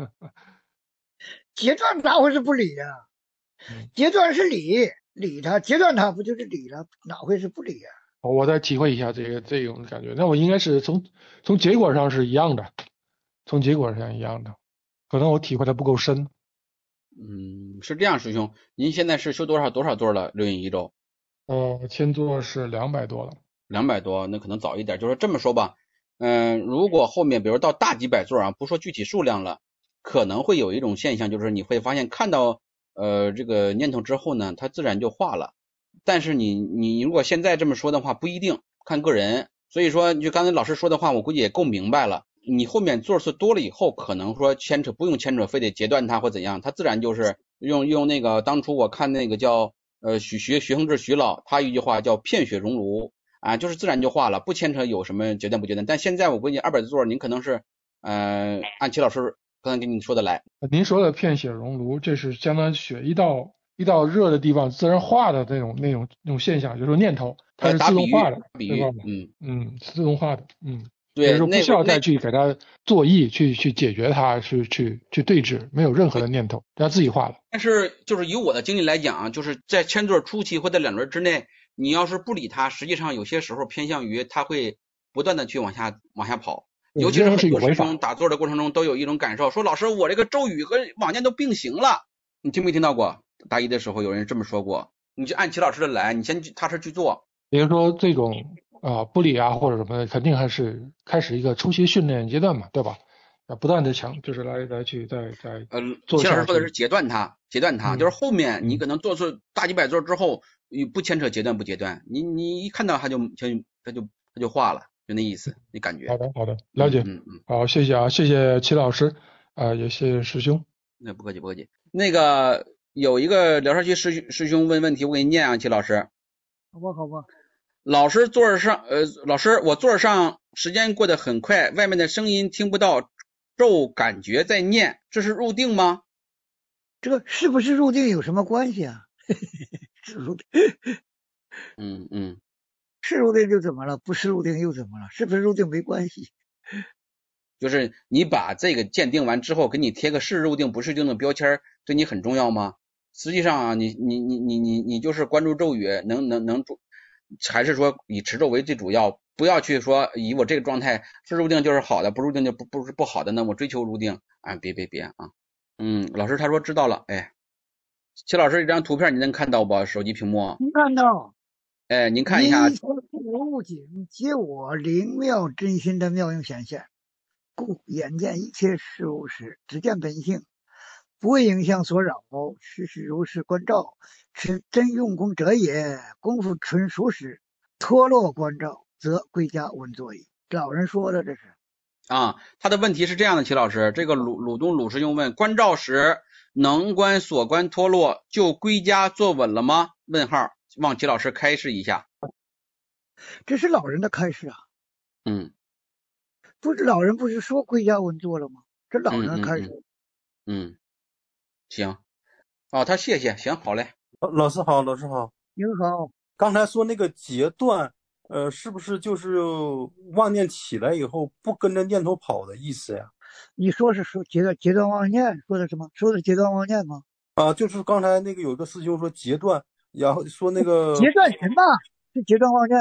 截断哪会是不理呀、 嗯截断是理，理它，截断它不就是理了？哪会是不理呀、 我再体会一下这个这种感觉，那我应该是从从结果上是一样的，从结果上一样的，可能我体会的不够深。 嗯，是这样，师兄，您现在是修多少多少座了？六运一周呃，千座是两百多了。 两百多，那可能早一点。就是这么说吧，嗯、如果后面比如到大几百座啊，不说具体数量了，可能会有一种现象，就是你会发现看到呃这个念头之后呢，它自然就化了。但是你你如果现在这么说的话，不一定，看个人。所以说，就刚才老师说的话，我估计也够明白了。你后面座次多了以后，可能说牵扯不用牵扯，非得截断它或怎样，它自然就是用用那个当初我看那个叫呃徐徐徐恒志徐老，他一句话叫片雪熔炉啊，就是自然就化了，不牵扯有什么截断不截断。但现在我估计二百多座，您可能是呃按齐老师刚才跟你说的来， 您说的片血熔炉，这是相当于血一到一到热的地方自然化的那种那种那种现象，就是说念头它呃是打比喻自动化的， 比喻， 对吧？ 嗯， 嗯，自动化的，嗯。 对， 就是说不那那需要再去给它做意，去去解决它，去去去对峙，没有任何的念头，让它自己化了。 但是就是以我的经历来讲啊，就是在千座初期或者两轮之内，你要是不理它，实际上有些时候偏向于它会不断的去往下往下跑。尤其是很多师兄打坐的过程中都有一种感受，说老师我这个咒语和往念都并行了，你听没听到过？大一的时候有人这么说过，你就按齐老师的来，你先踏实去做。 比如说这种啊、呃、不理啊或者什么的，肯定还是开始一个初期训练阶段嘛，对吧？啊，不断的强，就是来来去再再呃， 做齐老师说的是截断它，截断它， 嗯、 就是后面你可能做出大几百座之后，不牵扯截断不截断，你你一看到它就就它就它就化了，就那意思，那感觉。 好的好的，了解。 嗯嗯， 好，谢谢啊，谢谢齐老师啊、呃，也谢谢师兄。 那不客气不客气。那个有一个聊天区师师兄问问题，我给你念啊，齐老师。 好吧好吧。 老师座上呃，老师我座上时间过得很快，外面的声音听不到，咒感觉在念，这是入定吗？ 这个是不是入定有什么关系啊？是入定， 嗯嗯， 是入定就怎么了？不是入定又怎么了？是不是入定没关系？ 就是你把这个鉴定完之后，给你贴个是入定不是入定的标签，对你很重要吗？实际上啊，你你你你你你就是关注咒语，能能能主。还是说以持咒为最主要，不要去说以我这个状态是入定就是好的，不入定就不不是不好的，那我追求入定啊，别别别啊，嗯，老师他说知道了，哎，齐老师这张图片你能看到不？手机屏幕能看到， 哎，您看一下， 一切不仅皆我灵妙真心的妙用显现，故眼见一切事物时，只见本性，不为影响所扰，时时如是关照，此真用功者也。功夫纯熟时，脱落关照，则归家稳坐矣。老人说的这是啊，他的问题是这样的，齐老师，这个鲁鲁东鲁师兄问，关照时能观所观脱落，就归家坐稳了吗？问号，望齐老师开示一下。 这是老人的开示啊。 嗯， 不是老人不是说归家稳坐了吗？这老人的开示。 嗯，嗯嗯行，哦，他谢谢，行，好嘞。 老师好，老师好， 您好。 刚才说那个截断，呃，是不是就是妄念起来以后不跟着念头跑的意思呀？ 你说是说截断截断妄念，说的什么？说的截断妄念吗？ 啊，就是刚才那个有一个师兄说截断，然后说那个截断什么？是截断妄念吗？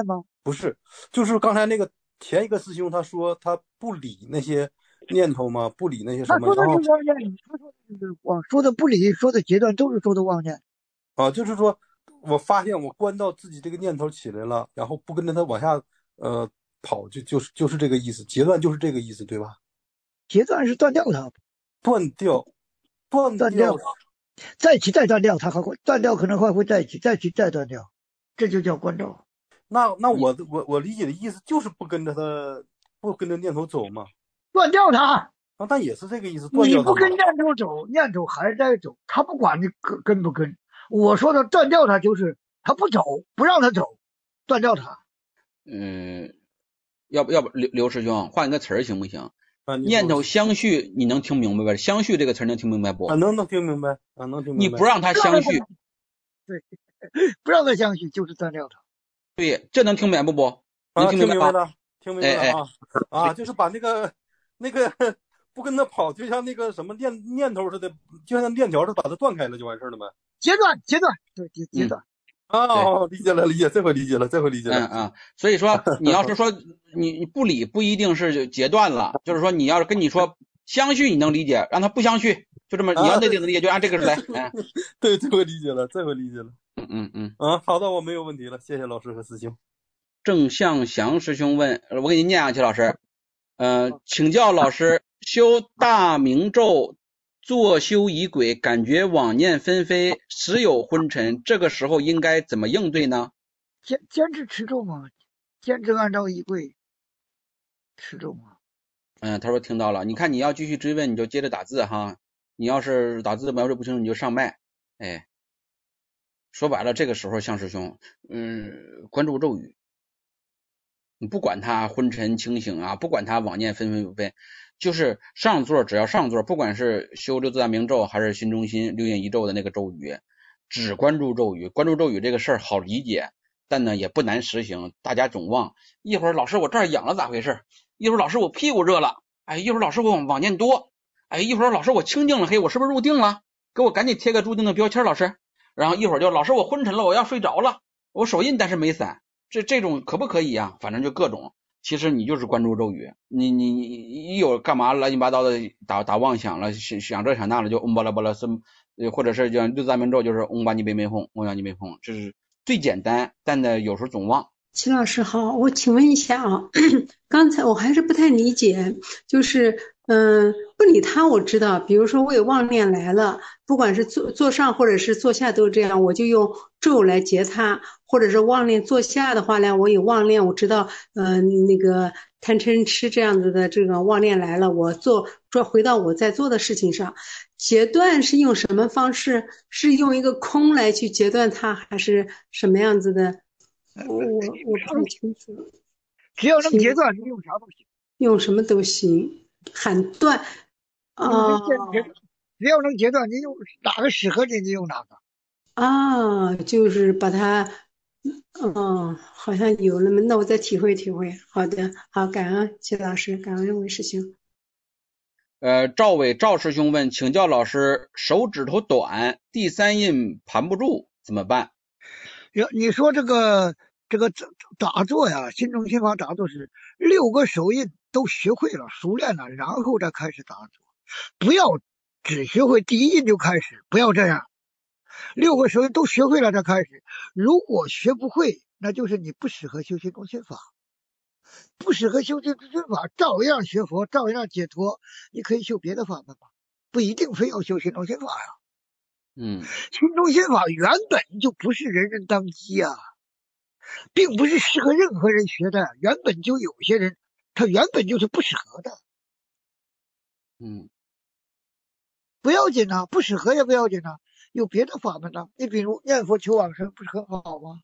不是，就是刚才那个前一个师兄他说他不理那些念头嘛，不理那些什么， 他说的然后是妄念，他说的是妄，说的不理，说的阶段都是说的妄念。 啊，就是说我发现我关到自己这个念头起来了，然后不跟着他往下呃跑，就就是就是这个意思，截断就是这个意思，对吧？ 截断是断掉它， 断掉，断断掉， 掉， 再起再断掉，它还会断掉，可能还会再起，再起再断掉，这就叫关照。 那那我我我理解的意思就是不跟着他，不跟着念头走嘛。 断掉它， 啊，但也是这个意思，断掉它嘛。 你不跟念头走，念头还在走，他不管你跟跟不跟。我说的断掉它就是他不走，不让他走，断掉它。 嗯，要不要不刘刘师兄换一个词儿行不行？ 啊， 念头相续，你能听明白吧？相续这个词儿能听明白不？ 啊，能能听明白啊，能听明白。 你不让他相续， 对，不让他相续就是断掉它。 对，这能听明白不？能啊，听听明白了，听明白了哎啊啊，就是把那个那个不跟他跑，就像那个什么念念头似的，就像链条似的，把它断开了就完事儿了呗。 截断，截断，对，截截断。 哦，理解了，理解，这回理解了，这回理解了。 嗯嗯，所以说你要是说你你不理不一定是截断了，就是说你要是跟你说相续你能理解，让他不相续，就这么、啊、你要那个理解就按这个来。哎， 对，这回理解了，这回理解了。 嗯嗯嗯啊，好的，我没有问题了，谢谢老师和师兄。 郑向祥师兄问，我给您念下去，老师，呃，请教老师，修大明咒。坐修仪轨，感觉妄念纷飞，时有昏沉，这个时候应该怎么应对呢？ 坚坚持持咒嘛，坚持按照仪轨持咒嘛。 嗯，他说听到了。你看你要继续追问，你就接着打字哈。你要是打字描述不清楚，你就上麦。哎，说白了，这个时候向师兄，嗯，关注咒语，你不管他昏沉清醒啊，不管他妄念纷纷不飞。就是上座，只要上座，不管是修六字大明咒还是心中心六念一咒的那个咒语，只关注咒语。关注咒语这个事儿好理解，但呢也不难实行。大家总忘，一会儿老师我这儿痒了咋回事？一会儿老师我屁股热了，哎，一会儿老师我妄念多，哎，一会儿老师我清静了，嘿，我是不是入定了？给我赶紧贴个入定的标签，老师。然后一会儿就老师我昏沉了，我要睡着了，我手印但是没散，这这种可不可以啊？反正就各种。其实你就是关注咒语，你你你一有干嘛乱七八糟的打打妄想了，想想这想那了，就嗡巴拉巴拉森，或者是叫六字大明咒，就是嗡巴尼贝美吽，嗡巴尼贝吽，这是最简单，但呢有时候总忘。 齐老师好，我请问一下啊，刚才我还是不太理解，就是嗯、呃，不理他我知道，比如说我有妄念来了，不管是坐坐上或者是坐下都这样，我就用咒来截他，或者是妄念坐下的话呢，我有妄念，我知道呃那个贪嗔痴这样子的这个妄念来了，我做做回到我在做的事情上，截断是用什么方式？是用一个空来去截断它，还是什么样子的？我我我不太清楚， 只要能截断，你用啥都行， 用什么都行，喊断啊， 只要能截断，你用哪个适合你，你用哪个啊，就是把它，嗯，好像有了，那我再体会体会。好的，好，感恩齐老师，感恩魏师兄。 呃，赵伟赵师兄问，请教老师，手指头短，第三印盘不住怎么办？ 你说这个这个打坐呀，心中心法打坐是六个手印都学会了、熟练了，然后再开始打坐，不要只学会第一印就开始，不要这样。六个手印都学会了再开始，如果学不会，那就是你不适合修心中心法，不适合修心中心法，照样学佛，照样解脱。你可以修别的法门嘛，不一定非要修心中心法呀。 嗯， 心中心法原本就不是人人当机啊，并不是适合任何人学的，原本就有些人他原本就是不适合的。 嗯， 不要紧啊，不适合也不要紧啊，有别的法门呢、啊。你比如念佛求往生，不是很好吗？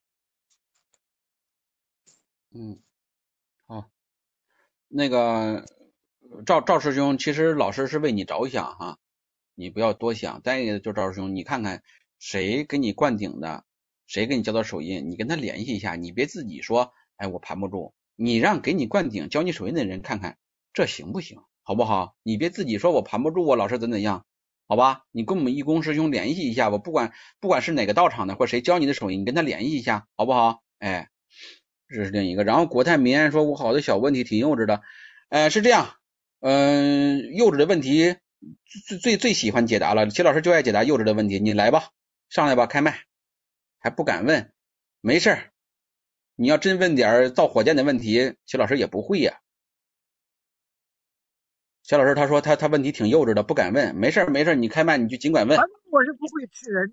嗯，好，那个赵赵师兄，其实老师是为你着想哈。你不要多想，再一个就赵师兄，你看看谁给你灌顶的，谁给你教到手印，你跟他联系一下，你别自己说，哎，我盘不住，你让给你灌顶教你手印的人看看这行不行，好不好？你别自己说我盘不住，我老师怎怎样，好吧？你跟我们义工师兄联系一下，我不管不管是哪个道场的或谁教你的手印，你跟他联系一下，好不好？哎， 这是另一个。然后国泰民安说，我好多小问题挺幼稚的，呃，是这样，嗯、呃，幼稚的问题最最最喜欢解答了，齐老师就爱解答幼稚的问题，你来吧，上来吧，开麦，还不敢问，没事儿，你要真问点造火箭的问题，齐老师也不会呀。齐老师他说他他问题挺幼稚的，不敢问，没事没事，你开麦你就尽管问。 反正我是不会吃人。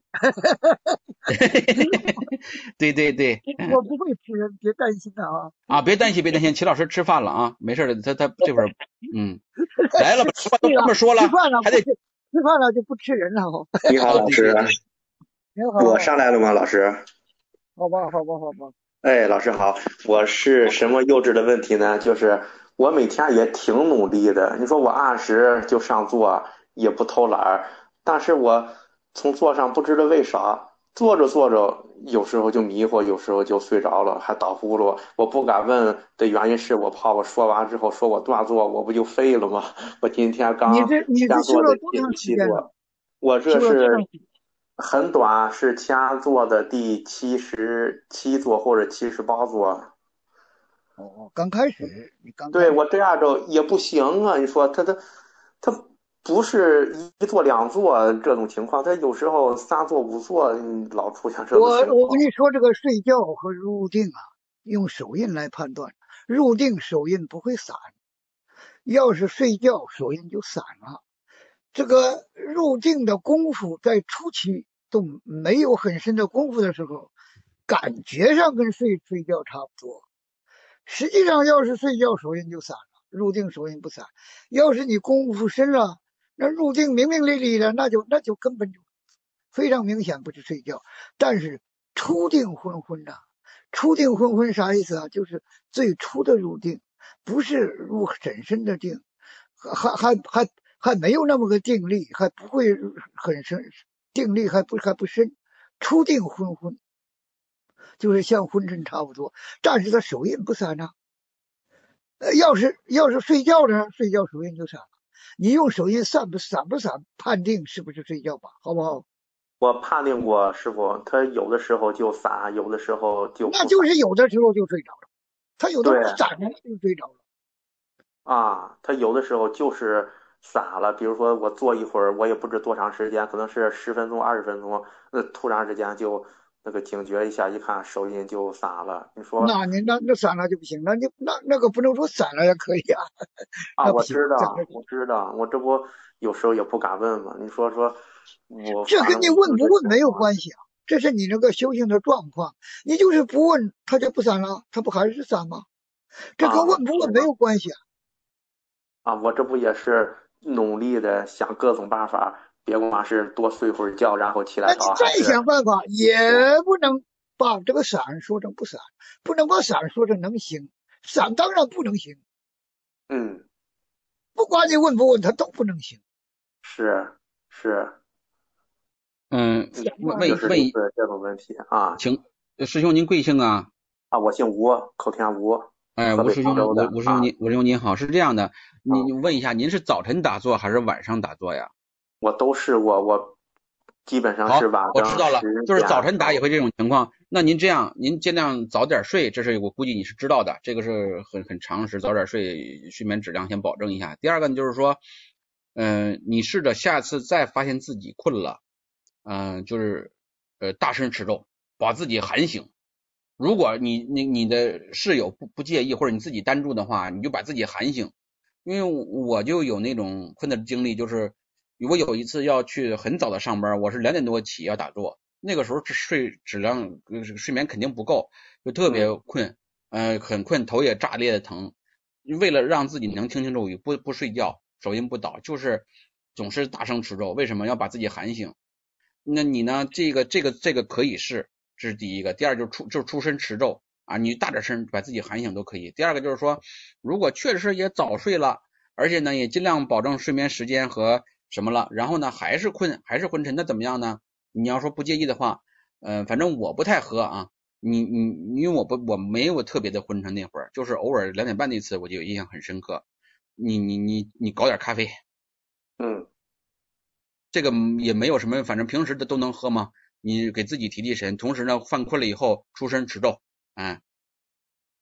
对对对， 我不会吃人，别担心啊。 啊，别担心别担心，齐老师吃饭了啊，没事的，他他这会儿嗯来了吧，都这么说了， 吃饭了还得吃饭了就不吃人了。 你好，老师。 你好。 我上来了吗，老师？ 好吧，好吧，好吧。 哎，老师好，我是什么幼稚的问题呢？就是我每天也挺努力的，你说我按时就上座，也不偷懒儿，但是我从座上不知道为啥，坐着坐着有时候就迷糊，有时候就睡着了，还打呼噜。我不敢问的原因是我怕我说完之后说我断座，我不就废了吗？我今天刚你这你这修了多长时间了？ 我这是很短，是前座的第七十七座或者七十八座。 哦，刚开始，你刚对我这样着也不行啊！你说他他他不是一座两座这种情况，他有时候三座五座老出现这种情况。 我我跟你说，这个睡觉和入定啊，用手印来判断，入定手印不会散，要是睡觉手印就散了。这个入定的功夫在初期都没有很深的功夫的时候，感觉上跟睡睡觉差不多。实际上，要是睡觉手印就散了，入定手印不散。要是你功夫深了，那入定明明历历的，那就那就根本就非常明显不是睡觉。但是初定昏昏呐、啊，初定昏昏啥意思啊？就是最初的入定，不是入很深的定，还还还还没有那么个定力，还不会很深，定力还不还不深，初定昏昏。就是像昏沉差不多，但是他手印不散啊。呃，要是要是睡觉呢，睡觉手印就散了。你用手印散不散不散，判定是不是睡觉吧，好不好？ 我判定过，师傅，他有的时候就散，有的时候就那就是有的时候就睡着了，他有的时候散了就睡着了。 啊，他有的时候就是散了，比如说我坐一会儿，我也不知多长时间，可能是十分钟、二十分钟，那突然之间就。那个警觉一下，一看手印就散了。你说， 那你那那散了就不行，那你那那个不能说散了也可以啊。 啊，我知道，我知道，我这不有时候也不敢问嘛。你说说，我这跟你问不问没有关系啊，这是你那个修行的状况。你就是不问，它就不散了，它不还是散吗？这跟问不问没有关系啊。 啊，我这不也是努力的想各种办法。别光是多睡会儿觉，然后起来早。 那你再想办法，也不能把这个散说成不散，不能把散说成能行，散当然不能行。 嗯， 不管你问不问，它都不能行。 是是， 嗯，问问问一这种问题啊， 请师兄您贵姓啊？ 啊，我姓吴，口天吴。 哎，吴师兄，吴吴师兄您，吴师兄您好，是这样的，你你问一下，您是早晨打坐还是晚上打坐呀？ 我都试过，我基本上是晚上。 我知道了，就是早晨打也会这种情况。那您这样，您尽量早点睡，这是我估计你是知道的，这个是很很常识，早点睡，睡眠质量先保证一下。第二个呢，就是说，嗯、呃，你试着下次再发现自己困了，嗯、呃，就是呃大声持咒，把自己喊醒。如果你你你的室友不不介意，或者你自己单住的话，你就把自己喊醒。因为我就有那种困的经历，就是我有一次要去很早的上班，我是两点多起要打坐，那个时候睡质量睡眠肯定不够，就特别困，呃，很困，头也炸裂的疼。为了让自己能听清咒语，不不睡觉，手音不倒，就是总是大声持咒。为什么要把自己喊醒？那你呢？这个这个这个可以试，这是第一个。第二就是出就是出声持咒啊，你大点声把自己喊醒都可以。第二个就是说，如果确实也早睡了，而且呢也尽量保证睡眠时间和什么了，然后呢还是困还是昏沉，那怎么样呢？你要说不介意的话，呃，反正我不太喝啊。你你因为我不我没有特别的昏沉，那会儿就是偶尔两点半那次我就有印象很深刻。你你你你搞点咖啡， 嗯， 这个也没有什么，反正平时的都能喝嘛。你给自己提提神，同时呢犯困了以后出声持咒，嗯，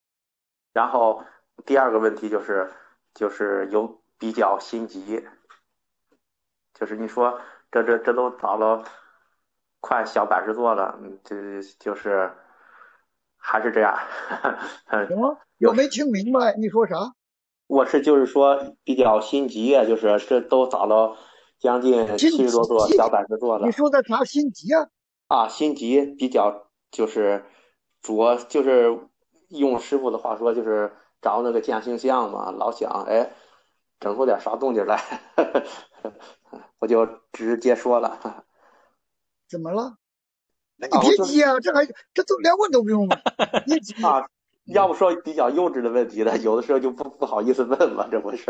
然后第二个问题就是就是有比较心急，就是你说这这这都找了快小百十座了，嗯这就是还是这样。 什么？ 有我没听明白你说啥？ 我是就是说比较心急啊，就是这都找了将近心七十多座急？ 小百十座了你说的啥心急啊？ 啊，心急比较就是主要就是用师傅的话说就是找那个见星象嘛，老想哎整出点啥动静来，我就直接说了。 怎么了？那你啊，我就别急啊，这还这都连问都不用问，别急。 啊，要不说比较幼稚的问题呢，有的时候就不不好意思问嘛，这不是？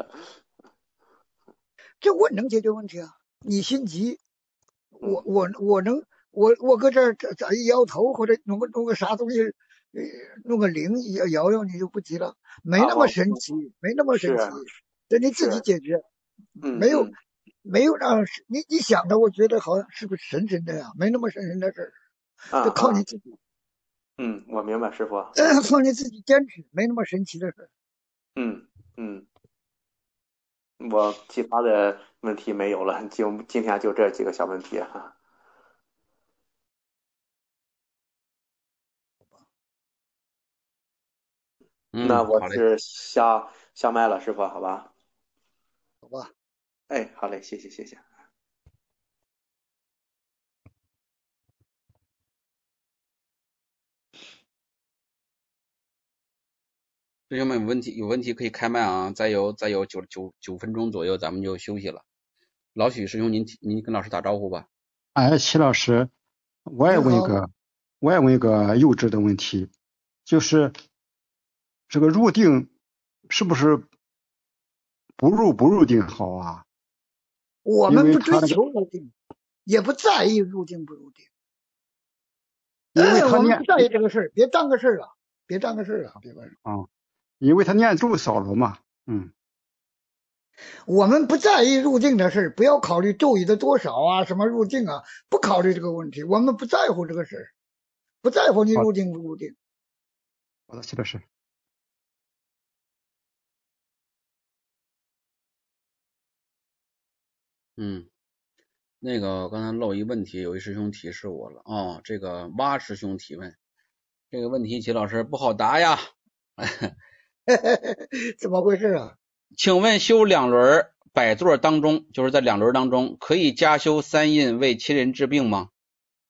这问能解决问题啊？你心急，我嗯我我能我我搁这儿这这一摇头或者弄个弄个啥东西，呃，弄个铃摇摇摇你就不急了，没啊， 那么我神奇，没那么神是奇，这你自己是， 解决，没有嗯嗯没有让你你想的，我觉得好像是不是神神的呀？没那么神神的事儿，这啊啊靠你自己， 嗯，我明白师傅， 呃嗯靠你自己坚持，没那么神奇的事儿。 嗯嗯，我其他的问题没有了，就今天就这几个小问题哈。那嗯，好嘞。 我是下下麦了，师傅，好吧？ 好吧。 哎，好嘞，谢谢谢谢。 师兄们有问题有问题可以开麦啊，再有再有九九九分钟左右咱们就休息了。老许师兄您您跟老师打招呼吧。 哎，齐老师，我也您好。 问一个，我也问一个幼稚的问题，就是这个入定是不是不入不入定好啊？因我们不追为他那个， 求入定，也不在意入定不入定。 因为他念我们不在意这个事儿，别当个事儿啊，别当个事儿啊，别问。 啊，因为他念咒少了嘛，嗯， 我们不在意入定的事儿，不要考虑咒语的多少啊，什么入定啊，不考虑这个问题，我们不在乎这个事儿，不在乎你好入定不入定。 好的，齐老师。 嗯，那个刚才漏一问题，有一师兄提示我了哦，这个蛙师兄提问，这个问题齐老师不好答呀。 怎么回事啊？ 请问修两轮百座当中，就是在两轮当中可以加修三印为亲人治病吗？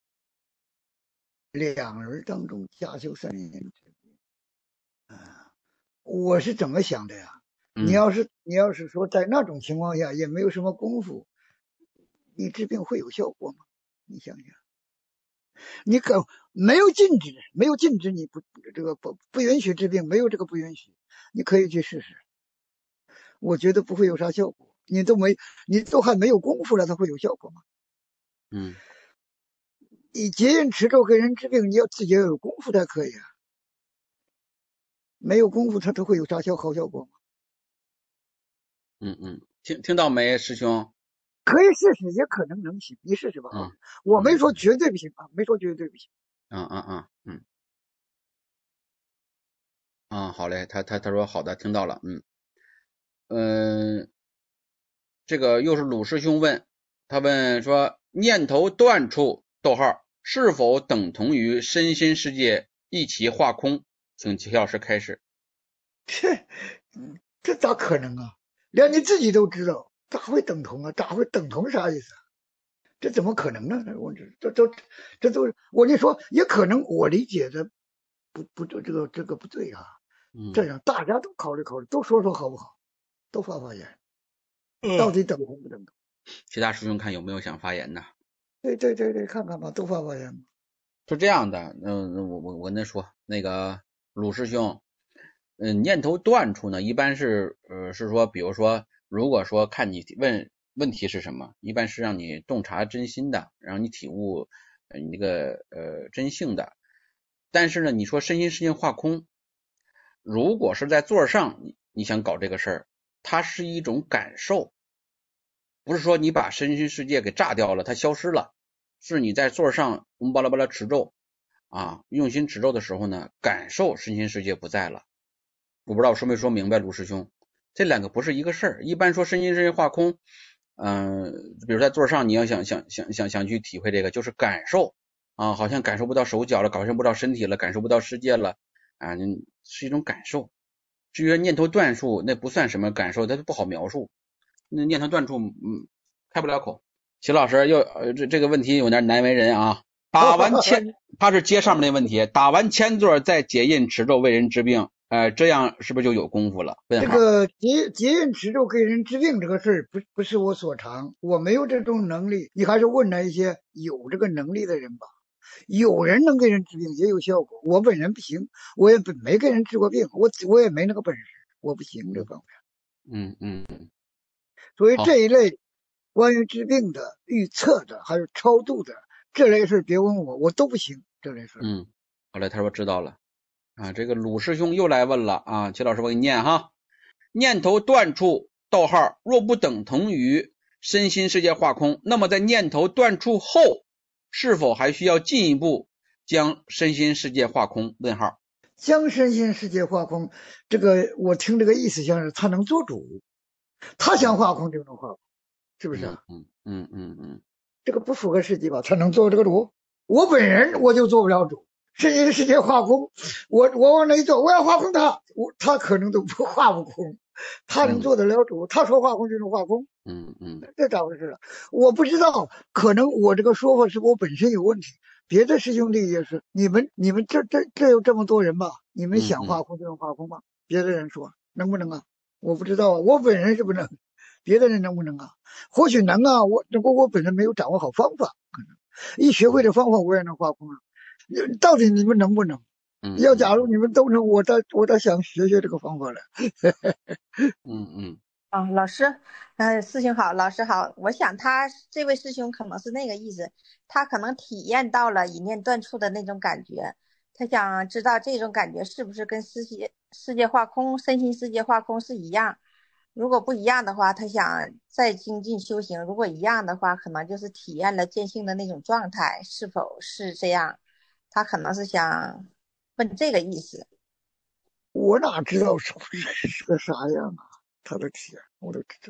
两人当中加修三印治病啊，我是怎么想的呀？ 嗯、 你要是你要是说在那种情况下也没有什么功夫，你治病会有效果吗？你想想，你可没有禁止，没有禁止你不这个不不允许治病，没有这个不允许，你可以去试试。我觉得不会有啥效果，你都没你都还没有功夫了，它会有效果吗？ 嗯， 你结印持咒给人治病，你要自己要有功夫才可以啊。没有功夫，它都会有啥效好效果吗？ 嗯嗯，听听到没，师兄？ 可以试试，也可能能行，你试试吧。 嗯， 我没说绝对不行啊，没说绝对不行。 嗯嗯嗯嗯。啊，好嘞，他他他说好的，听到了，嗯嗯，这个又是鲁师兄问，他问说念头断处，逗号是否等同于身心世界一起化空？请齐老师开始。 这这咋可能啊？连你自己都知道，咋会等同啊？咋会等同啥意思啊？这怎么可能呢？我这这都这都我跟你说，也可能我理解的不不这这个这个不对啊。 嗯， 这样大家都考虑考虑，都说说好不好？都发发言，到底等同不等同？ 其他师兄看有没有想发言的？ 对对对对，看看吧，都发发言吧。 是这样的，嗯、呃，我我我跟他说，那个鲁师兄，嗯、呃，念头断处呢，一般是呃是说，比如说，如果说看你问问题是什么，一般是让你洞察真心的，让你体悟呃你那个呃真性的。但是呢，你说身心世界化空，如果是在座上你你想搞这个事儿，它是一种感受，不是说你把身心世界给炸掉了，它消失了。是你在座上嗡巴拉巴拉持咒啊，用心持咒的时候呢，感受身心世界不在了我不知道我说没说明白，卢师兄，这两个不是一个事儿。一般说身心世界化空，嗯、呃，比如在座上你要想想想想想去体会这个，就是感受啊，好像感受不到手脚了，感受不到身体了，感受不到世界了啊，是一种感受。至于念头断处，那不算什么感受，它不好描述。那念头断处，嗯，开不了口。齐老师又呃这这个问题有点难为人啊。打完千，他是接上面那问题，打完千座再解印持咒为人治病，呃，这样是不是就有功夫了？问这号。 个结结印持咒给人治病这个事儿，不不是我所长，我没有这种能力。你还是问那一些有这个能力的人吧。有人能给人治病，也有效果。我本人不行，我也没给人治过病，我我也没那个本事，我不行这方面。嗯嗯。 所以这一类关于治病的、预测的，还有超度的这类事，别问我，我都不行这类事。 嗯，好嘞，他说知道了。啊，这个鲁师兄又来问了啊，齐老师我给你念哈。念头断处，逗号，若不等同于身心世界化空，那么在念头断处后，是否还需要进一步将身心世界化空？问号。 将身心世界化空，这个我听这个意思像是他能做主，他想化空就能化空，是不是啊？ 嗯嗯嗯嗯， 这个不符合实际吧？他能做这个主？我本人我就做不了主。身心世界化空，我我往那一坐，我要化空他，我他可能都不化不空，他能做得了主，嗯、他说化空就能化空。 嗯嗯， 这咋回事了？我不知道，可能我这个说法是我本身有问题。别的师兄弟也是，你们你们这这这有这么多人吧？你们想化空就能化空吗？嗯嗯别的人说能不能啊？我不知道啊，我本人是不能，别的人能不能啊？或许能啊，我不过我本人没有掌握好方法，可能一学会这方法我也能化空啊。到底你们能不能？ 嗯， 要假如你们都能，我倒我倒想学学这个方法了。 嗯嗯。 啊、哦，老师，呃，师兄好，老师好。我想他这位师兄可能是那个意思，他可能体验到了一念断处的那种感觉，他想知道这种感觉是不是跟世界世界化空、身心世界化空是一样。如果不一样的话，他想再精进修行；如果一样的话，可能就是体验了见性的那种状态，是否是这样？他可能是想问这个意思。 我哪知道是是个啥样啊？他的体验我都知道，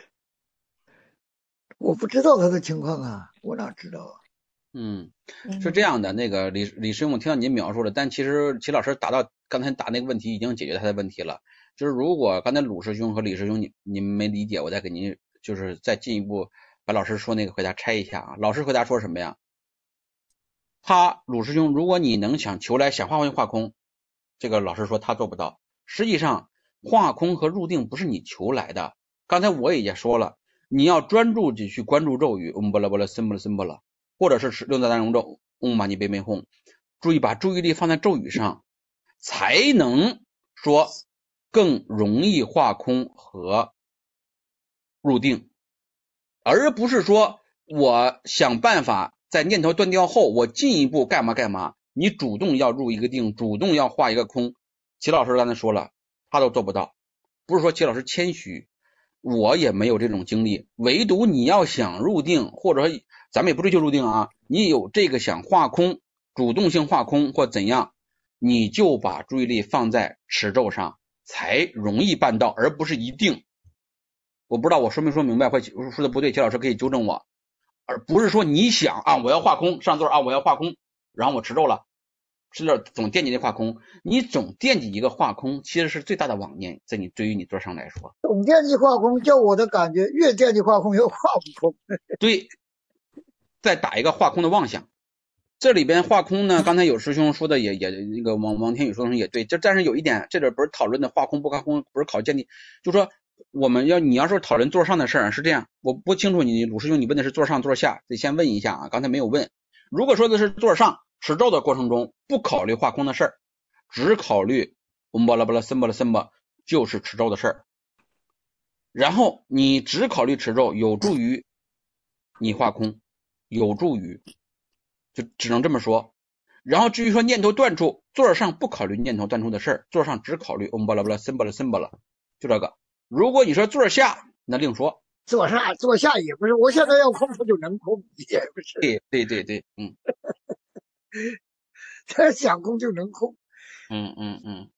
我不知道他的情况啊，我哪知道啊？ 嗯，是这样的，那个李李师兄，我听到您描述了，但其实齐老师答到刚才答那个问题已经解决他的问题了。就是如果刚才鲁师兄和李师兄你你们没理解，我再给您就是再进一步把老师说那个回答拆一下啊。老师回答说什么呀？他鲁师兄，如果你能想求来想化空就化空，这个老师说他做不到。实际上化空和入定不是你求来的，刚才我也说了，你要专注地去关注咒语，嗡巴拉巴拉森巴拉森巴拉，或者是六字大容咒，嗡嘛呢呗咪吽，注意把注意力放在咒语上，才能说更容易化空和入定，而不是说我想办法在念头断掉后，我进一步干嘛干嘛，你主动要入一个定，主动要化一个空。齐老师刚才说了，他都做不到，不是说齐老师谦虚，我也没有这种经历，唯独你要想入定，或者说咱们也不追求入定啊，你有这个想化空，主动性化空或怎样，你就把注意力放在持咒上，才容易办到，而不是一定。我不知道我说没说明白，或说的不对，齐老师可以纠正我，而不是说你想啊我要化空，上座啊我要化空，然后我持咒了，是总惦记那化空，你总惦记一个化空，其实是最大的妄念，在你对于你座上来说， 总惦记化空，叫我的感觉越惦记化空越化不空。 对，再打一个化空的妄想。这里边化空呢，刚才有师兄说的也也那个王王天宇说的也对，这但是有一点，这里不是讨论的化空不化空，不是考鉴定，就说我们要你要说讨论座上的事儿是这样，我不清楚你鲁师兄你问的是座上座下，得先问一下啊，刚才没有问。如果说的是座上持咒的过程中不考虑化空的事儿，只考虑嗡巴拉巴拉森巴拉森巴就是持咒的事儿，然后你只考虑持咒有助于你化空，有助于。就只能这么说。然后至于说念头断处，座上不考虑念头断处的事儿，座上只考虑嗡巴拉巴拉森巴拉森巴拉，就这个。如果你说座下，那另说。 座上座下也不是，我现在要空它就能空，也不是。 对对对对，嗯， 他想空就能空。 嗯嗯嗯，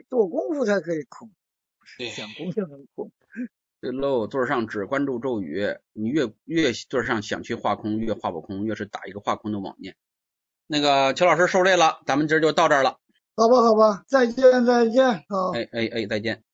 做功夫才可以空， 对， 想空就能空。 这漏座上只关注咒语，你越越座上想去画空，越画不空，越是打一个画空的妄念。那个邱老师受累了，咱们今儿就到这儿了。 好吧，好吧，再见，再见，好。 哎哎哎，再见。